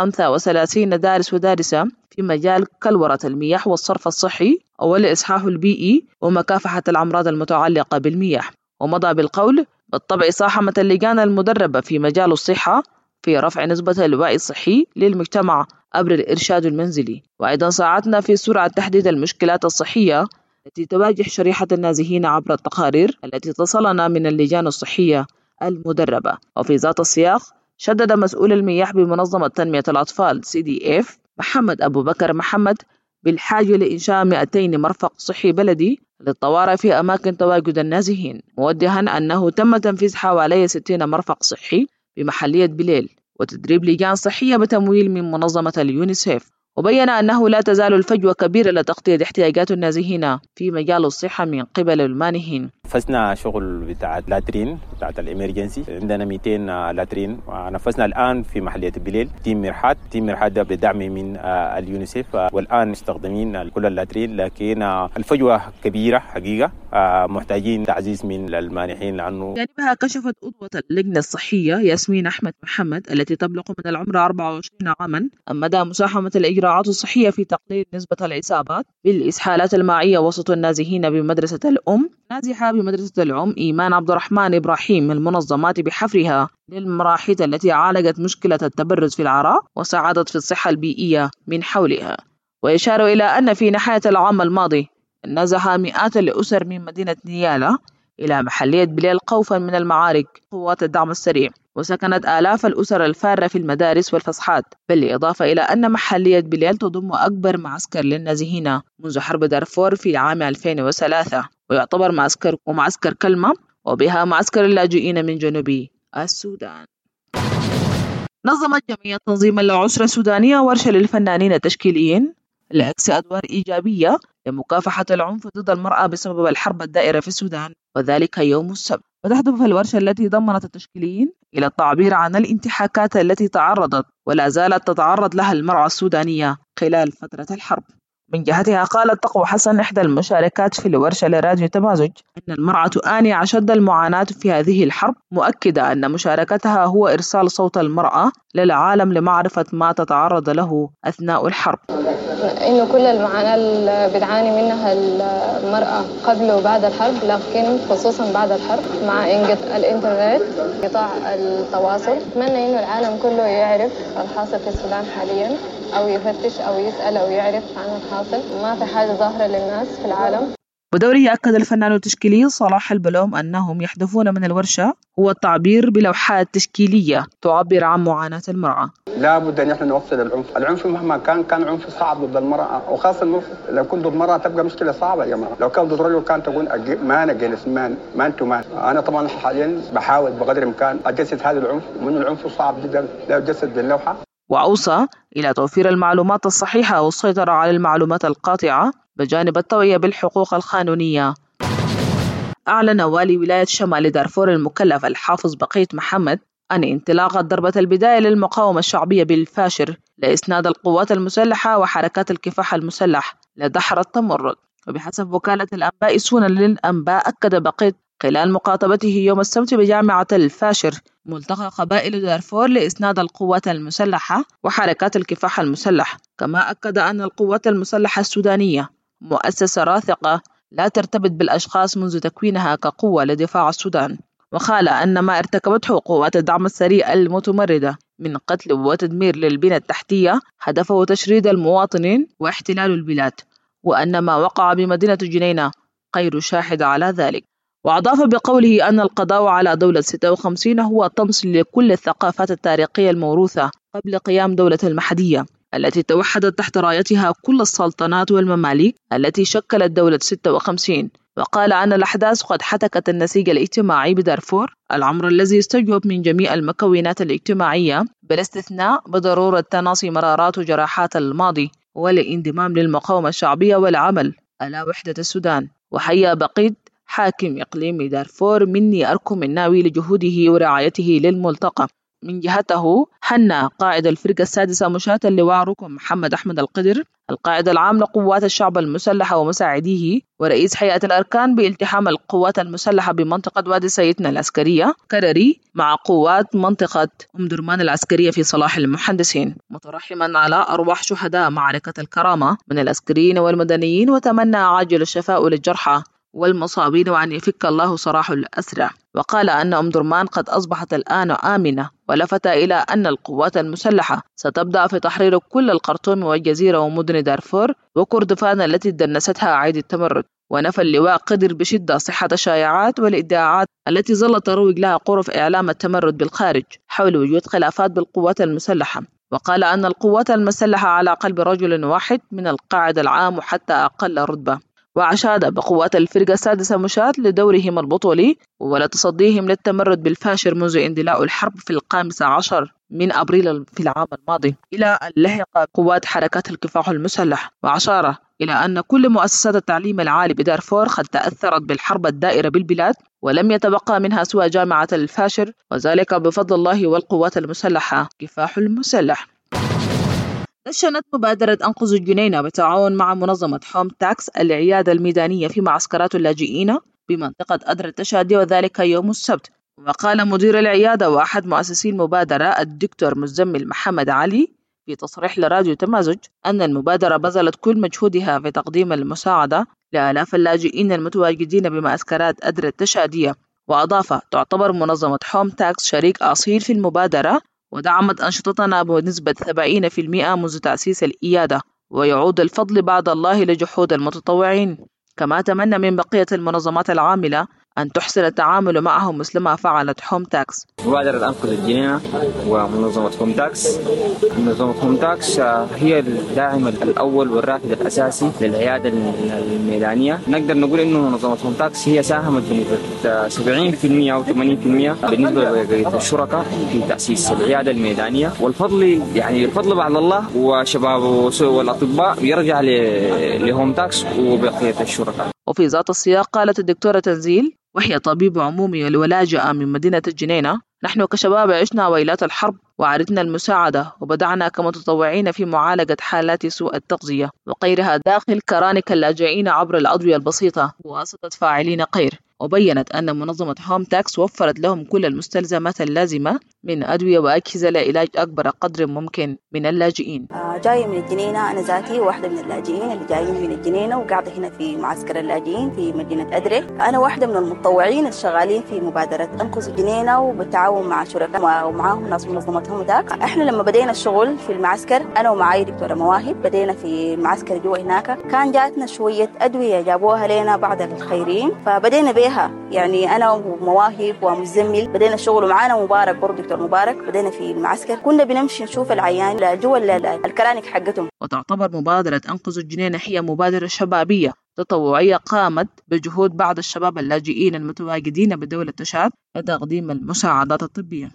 35 دارس ودارسة في مجال كلورة المياه والصرف الصحي والإصحاح البيئي ومكافحة الأمراض المتعلقة بالمياه. ومضى بالقول بالطبع ساهمت اللجان المدربة في مجال الصحة في رفع نسبة الوعي الصحي للمجتمع عبر الإرشاد المنزلي، وأيضا ساعدنا في سرعة تحديد المشكلات الصحية التي تواجه شريحة النازحين عبر التقارير التي تصلنا من اللجان الصحية المدربة. وفي ذات السياق شدد مسؤول المياه بمنظمة تنمية الأطفال CDF محمد أبو بكر محمد بالحاجة لإنشاء 200 مرفق صحي بلدي للطوارئ في أماكن تواجد النازحين، موضحا أنه تم تنفيذ حوالي 60 مرفق صحي بمحلية بليل وتدريب لجان صحية بتمويل من منظمة اليونيسيف. وبين أنه لا تزال الفجوة كبيرة لتغطية احتياجات النازحين في مجال الصحة من قبل المانحين. نفذنا شغل بتاع لاترين بتاع الامرجنسي، عندنا 200 لاترين، ونفذنا الآن في محلية بليل تيم مرحاد ده بدعم من اليونيسيف، والآن مستخدمين كل اللاترين، لكن الفجوة كبيرة حقيقة، محتاجين تعزيز من المانحين. لأنه جانبها كشفت عضوة اللجنة الصحية ياسمين أحمد محمد التي تبلغ من العمر 24 عاما عن مدى مساهمة الإجراءات الصحية في تقليل نسبة الإصابات بالإسهالات المائية وسط النازحين بمدرسة الأم. نازحة بمدرسة الأم إيمان عبد الرحمن إبراهيم المنظمات بحفرها للمراحيض التي عالجت مشكلة التبرز في العراء وساعدت في الصحة البيئية من حولها. ويشار إلى أن في نهاية العام الماضي نزح مئات الأسر من مدينة نيالا إلى محلية بليل خوفا من المعارك قوات الدعم السريع. وسكنت آلاف الأسر الفارة في المدارس والفسحات، بالإضافة إلى أن محلية بليل تضم أكبر معسكر للنازحين منذ حرب دارفور في عام 2003، ويعتبر معسكر كلمة، وبها معسكر اللاجئين من جنوب السودان. نظمت جمعية تنظيم العسرة السودانية ورشة للفنانين التشكيليين لعكس أدوار إيجابية لمكافحة العنف ضد المرأة بسبب الحرب الدائرة في السودان، وذلك يوم السبت. وتهدف الورشة التي ضمنت التشكيليين إلى التعبير عن الانتهاكات التي تعرضت ولا زالت تتعرض لها المرأة السودانية خلال فترة الحرب. من جهتها قالت تقوى حسن إحدى المشاركات في الورشة لراديو تمازج أن المرأة تعاني أشد المعاناة في هذه الحرب، مؤكدة أن مشاركتها هو إرسال صوت المرأة للعالم لمعرفة ما تتعرض له أثناء الحرب. إنه كل المعاناة اللي بتعاني منها المرأة قبل وبعد الحرب، لكن خصوصا بعد الحرب مع انقطاع الإنترنت، انقطاع التواصل. أتمنى إنه العالم كله يعرف الحاصل في السودان حاليا، أو يفتش أو يسأل أو يعرف عن الحاصل. ما في حاجة ظاهرة للناس في العالم. بدوره أكد الفنان التشكيلي صلاح البلوم أنهم يهدفون من الورشة هو التعبير بلوحات تشكيلية تعبر عن معاناة المرأة. لا بد أن احنا نوصل العنف مهما كان عنف صعب ضد المرأة، وخاصة لو كنت ضد المرأة تبقى مشكلة صعبة يا جماعة. لو كان ضد الرجل كان تقول ما أنا جالس ما أنتم ما. أنا طبعا حاليا بحاول بقدر الإمكان أجسد هذا العنف، ومن العنف صعب جدا لا يجسد باللوحة. وأوصى إلى توفير المعلومات الصحيحة والسيطرة على المعلومات القاطعة بجانب التوعية بالحقوق القانونية. أعلن والي ولاية شمال دارفور المكلف الحافظ بقية محمد أن انطلاقت ضربة البداية للمقاومة الشعبية بالفاشر لإسناد القوات المسلحة وحركات الكفاح المسلح لدحر التمرد. وبحسب وكالة الأنباء سونا للأنباء، أكد بقية خلال مقاطبته يوم السبت بجامعة الفاشر ملتقى قبائل دارفور لإسناد القوات المسلحة وحركات الكفاح المسلح. كما أكد أن القوات المسلحة السودانية مؤسسة راثقة لا ترتبط بالأشخاص منذ تكوينها كقوة لدفاع السودان. وقال أن ما ارتكبته قوات الدعم السريع المتمردة من قتل وتدمير للبنى التحتية هدفه تشريد المواطنين واحتلال البلاد، وأن ما وقع بمدينة جنينة غير شاهد على ذلك. وأضاف بقوله أن القضاء على دولة 56 هو طمس لكل الثقافات التاريخية الموروثة قبل قيام دولة المحدية التي توحدت تحت رايتها كل السلطنات والمماليك التي شكلت دولة 56. وقال أن الأحداث قد حتكت النسيج الاجتماعي بدارفور، العمر الذي يستجوب من جميع المكونات الاجتماعية بالاستثناء بضرورة تناصي مرارات وجراحات الماضي والانضمام للمقاومة الشعبية والعمل على وحدة السودان. وحيا بقيت حاكم إقليم دارفور مني أركم الناوي لجهوده ورعايته للملتقى. من جهته حنى قائد الفرقة السادسة مشاة اللواء ركن محمد أحمد القدر القائد العام لقوات الشعب المسلحة ومساعديه ورئيس هيئة الأركان بالتحام القوات المسلحة بمنطقة وادي سيدنا العسكرية كرري مع قوات منطقة أم درمان العسكرية في صلاح المحدثين، مترحما على أرواح شهداء معركة الكرامة من العسكريين والمدنيين، وتمنى عاجل الشفاء للجرحى والمصابين وأن يفك الله سراح الأسرى. وقال أن أم درمان قد أصبحت الآن آمنة، ولفت إلى أن القوات المسلحة ستبدأ في تحرير كل الخرطوم والجزيرة ومدن دارفور وكردفان التي دنستها عيد التمرد. ونفى اللواء قدر بشدة صحة الشائعات والادعاءات التي ظلت تروج لها غرف إعلام التمرد بالخارج حول وجود خلافات بالقوات المسلحة. وقال أن القوات المسلحة على قلب رجل واحد من القائد العام وحتى أقل رتبة. وأشاد بقوات الفرقة السادسة مشاة لدورهم البطولي ولتصديهم للتمرد بالفاشر منذ اندلاع الحرب في 15 من أبريل في العام الماضي إلى أن لحق قوات حركات الكفاح المسلح. وأشار إلى أن كل مؤسسات التعليم العالي بدارفور قد تأثرت بالحرب الدائرة بالبلاد ولم يتبقى منها سوى جامعة الفاشر، وذلك بفضل الله والقوات المسلحة كفاح المسلح. نشنت مبادرة أنقذ الجنينة بالتعاون مع منظمة هوم تاكس العيادة الميدانية في معسكرات اللاجئين بمنطقة أدر التشادي، وذلك يوم السبت. وقال مدير العيادة وأحد مؤسسي المبادرة الدكتور مزمل محمد علي في تصريح لراديو تمازج أن المبادرة بذلت كل مجهودها في تقديم المساعدة لآلاف اللاجئين المتواجدين بمعسكرات أدر التشادية. وأضاف تعتبر منظمة هوم تاكس شريك أصيل في المبادرة ودعمت أنشطتنا بنسبة 70% منذ تأسيس الإيادة، ويعود الفضل بعد الله لجهود المتطوعين. كما تمنى من بقية المنظمات العاملة أن تحسن التعامل معهم مثلما فعلت هوم تاكس. مبادرة أنقذ الجنينة ومنظمة هوم تاكس. منظمة هوم تاكس هي الداعم الأول والرافد الأساسي للعيادة الميدانية. نقدر نقول إنه منظمة هوم تاكس هي ساهمت بنسبة 70% أو 80% بالنسبة لبقية الشركاء في تأسيس العيادة الميدانية، والفضل يعني الفضل بعد الله وشباب والأطباء يرجع لهوم تاكس وبقية الشركاء. وفي ذات السياق قالت الدكتورة تنزيل وهي طبيب عمومي ولاجئة من مدينة الجنينة: نحن كشباب عشنا ويلات الحرب وعرفنا المساعدة وبدأنا كمتطوعين في معالجة حالات سوء التغذية وغيرها داخل كرانك اللاجئين عبر الأدوية البسيطة بواسطة فاعلين غير. وبيّنت أن منظمة هوم تاكس وفرت لهم كل المستلزمات اللازمة من أدوية وأجهزة لعلاج أكبر قدر ممكن من اللاجئين. جاية من الجنينة، أنا ذاتي واحدة من اللاجئين اللي جايين من الجنينة وقاعدة هنا في معسكر اللاجئين في مدينة أدري. أنا واحدة من المتطوعين الشغالين في مبادرة أنقذ الجنينة وبالتعاون مع شركاء ومعاهم ناس منظمة هوم تاكس. إحنا لما بدينا الشغل في المعسكر أنا ومعاي دكتورة مواهب بدينا في المعسكر جوا هناك، كان جاتنا شوية أدوية جابوها لنا بعض الخيرين فبدينا بيها، يعني أنا ومواهب ومزمل بدينا الشغل معانا مبارك برضو دكتور مبارك. بدينا في المعسكر كنا بنمشي نشوف العيان جوا الكرانك حقتهم. وتعتبر مبادرة أنقذ الجنينة هي مبادرة شبابية تطوعية قامت بجهود بعض الشباب اللاجئين المتواجدين بدولة تشاد لتقديم المساعدات الطبية.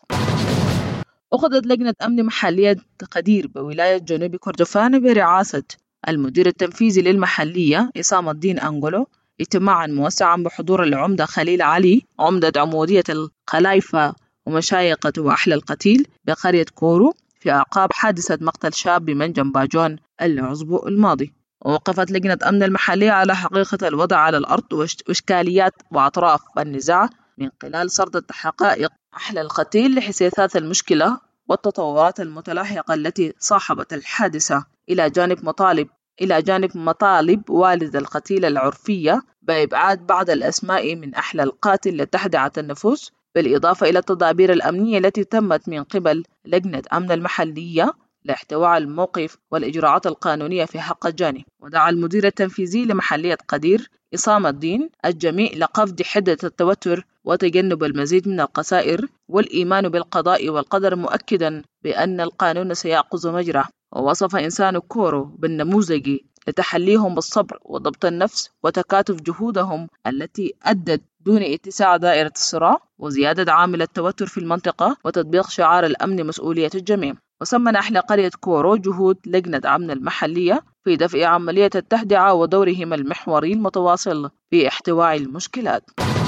أخذت لجنة أمن محلية قدير بولاية جنوب كردفان برعاسة المدير التنفيذي للمحلية عصام الدين أنغولو اجتماعا موسعا بحضور العمدة خليل علي عمدة عمودية الخلايفة ومشايقة وأحلى القتيل بقرية كورو في أعقاب حادثة مقتل شاب بمنجم باجون الأسبوع الماضي. ووقفت لجنة أمن المحلية على حقيقة الوضع على الأرض وإشكاليات وأطراف النزاع من خلال سرد الحقائق أحلى القتيل لحساسات المشكلة والتطورات المتلاحقة التي صاحبت الحادثة إلى جانب مطالب والد القتيل العرفية بإبعاد بعض الأسماء من أحلى القاتل لتخديع النفوس، بالإضافة إلى التدابير الأمنية التي تمت من قبل لجنة أمن المحلية لاحتواء الموقف والإجراءات القانونية في حق الجاني. ودعا المدير التنفيذي لمحلية قدير عصام الدين الجميع لخفض حدة التوتر وتجنب المزيد من الخسائر والإيمان بالقضاء والقدر، مؤكدا بأن القانون سيأخذ مجراه. ووصف إنسان كورو بالنموذجي لتحليهم بالصبر وضبط النفس وتكاتف جهودهم التي أدت دون اتساع دائرة الصراع وزيادة عامل التوتر في المنطقة وتطبيق شعار الأمن مسؤولية الجميع. وسمن أحلى قرية كورو جهود لجنة أمن المحلية في دفع عملية التهدئة ودورهم المحوري المتواصل في احتواء المشكلات.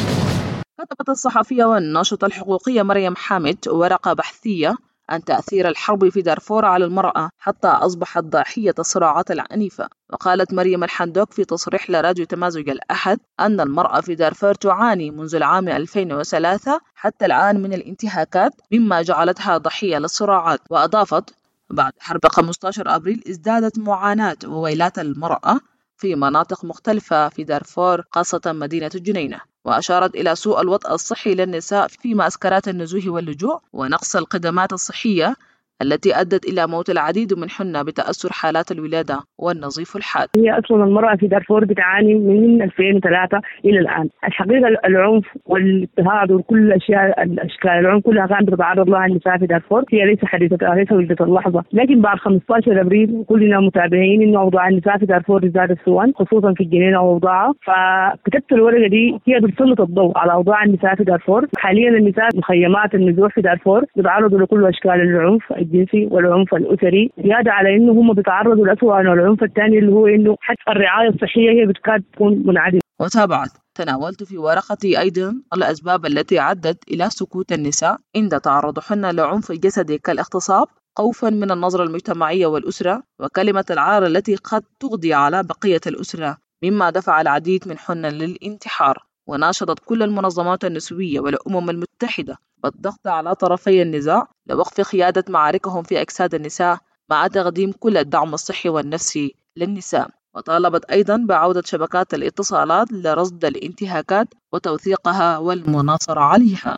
كتبت الصحفية والناشطة الحقوقية مريم حامد ورقة بحثية عن تأثير الحرب في دارفور على المرأة حتى أصبحت ضحية الصراعات العنيفة. وقالت مريم الحندوق في تصريح لراديو تمازج الأحد أن المرأة في دارفور تعاني منذ العام 2003 حتى الآن من الانتهاكات مما جعلتها ضحية للصراعات. وأضافت بعد حرب 15 أبريل ازدادت معاناة وويلات المرأة في مناطق مختلفة في دارفور خاصة مدينة الجنينة. وأشارت إلى سوء الوضع الصحي للنساء في معسكرات النزوح واللجوء ونقص الخدمات الصحية التي أدت إلى موت العديد منهن بتأثر حالات الولادة والنظيف الحاد. هي أصلا المرأة في دارفور بتعاني من 2003 إلى الآن. الحقيقة العنف والاضطهاد وكل الأشكال العنف كلها كانت تتعرض لها النساء في دارفور، هي ليس حديثة ليس ولدة اللحظة. لكن بعد 15 أبريل كلنا متابعين إنه أوضاع النساء في دارفور ازدادت سوءا خصوصا في الجنينة وأوضاعها، فكتبت الورقة دي هي بتسلط الضوء على أوضاع النساء في دارفور. حاليا النساء مخيمات النزوح في دارفور بيتعرضوا لكل أشكال العنف الجنسي والعنف الأسري، زيادة على إنه هم بيتعرضوا لأسوأ أنواع العنف الثاني اللي هو إنه حتى الرعاية الصحية هي بتكاد تكون منعدمة. وتابعت: تناولت في ورقتي أيضا الأسباب التي عدت إلى سكوت النساء عند تعرضهن لعنف جسدي كالاغتصاب خوفا من النظرة المجتمعية والأسرة وكلمة العار التي قد تقضي على بقية الأسرة، مما دفع العديد منهن للانتحار. وناشدت كل المنظمات النسوية والأمم المتحدة بالضغط على طرفي النزاع لوقف خيادة معاركهم في أجساد النساء مع تقديم كل الدعم الصحي والنفسي للنساء. وطالبت أيضا بعودة شبكات الاتصالات لرصد الانتهاكات وتوثيقها والمناصرة عليها.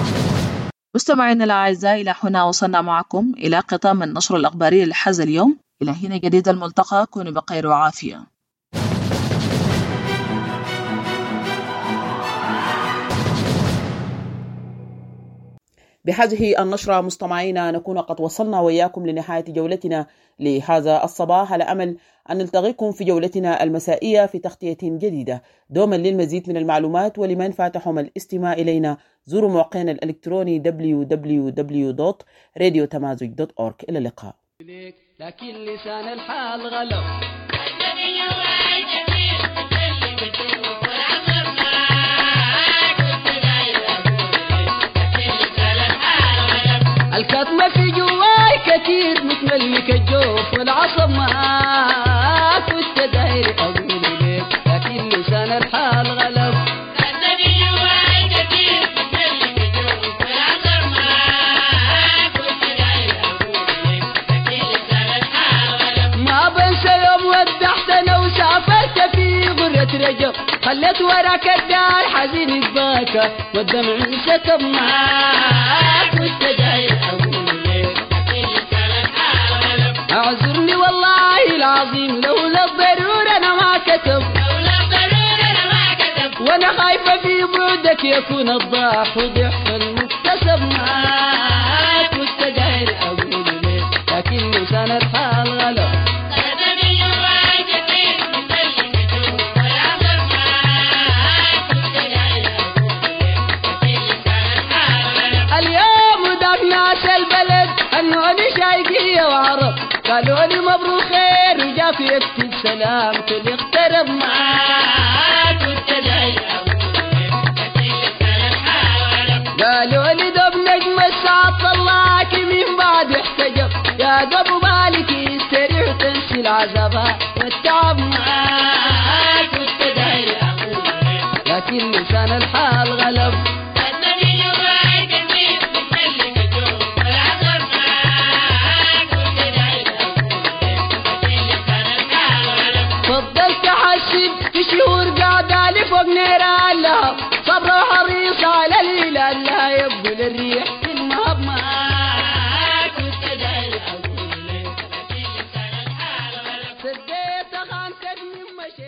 مستمعينا الأعزاء، إلى هنا وصلنا معكم إلى ختام النشر الأخباري لهذا اليوم. إلى هنا جديد الملتقى، كونوا بخير وعافية. بهذه النشرة مستمعينا نكون قد وصلنا وإياكم لنهاية جولتنا لهذا الصباح، على أمل أن نلتقيكم في جولتنا المسائية في تغطية جديدة. دوما للمزيد من المعلومات ولمن فاتحهم الاستماع إلينا زوروا موقعنا الإلكتروني www.radiotamazuj.org. إلى اللقاء. لكن لسان الحال غلب الكتمة في جواي كتير متملك الجوف والعصب ما كنت داير أقول لك، لكن لسان الحال غلب. الكتمة في جواي كتير متملك الجوف والعصب ما كنت داير أقول لك، لكن لسان الحال غلب. ما بنسى يوم ودعتنا وسافرت في غرة رجب، خليت وراك الدار حزين الباكة والدمع انسكب ما كنت داير أقول لك، لكن لسان الحال غلب. اعذرني والله العظيم لولا الضرورة أنا ما كتب، لولا الضرورة أنا ما كتب، وأنا خايفة في بعدك يكون الضعف وضعف المكتسب ما كنت داير أقول لك، لكن لسان الحال غلب. قالوا لي مبروك خير وجاك يكتب سلام كل اقترب معاك كنت داير أقول لك، لسان الحال غلب. قالوا لي دب نجم الساعة طلعك من بعد احتجب، يا قبو بالك يستريح وتنسي العذاب والتعب معاك كنت داير أقول لك، لكن لسان الحال غلب. في شهور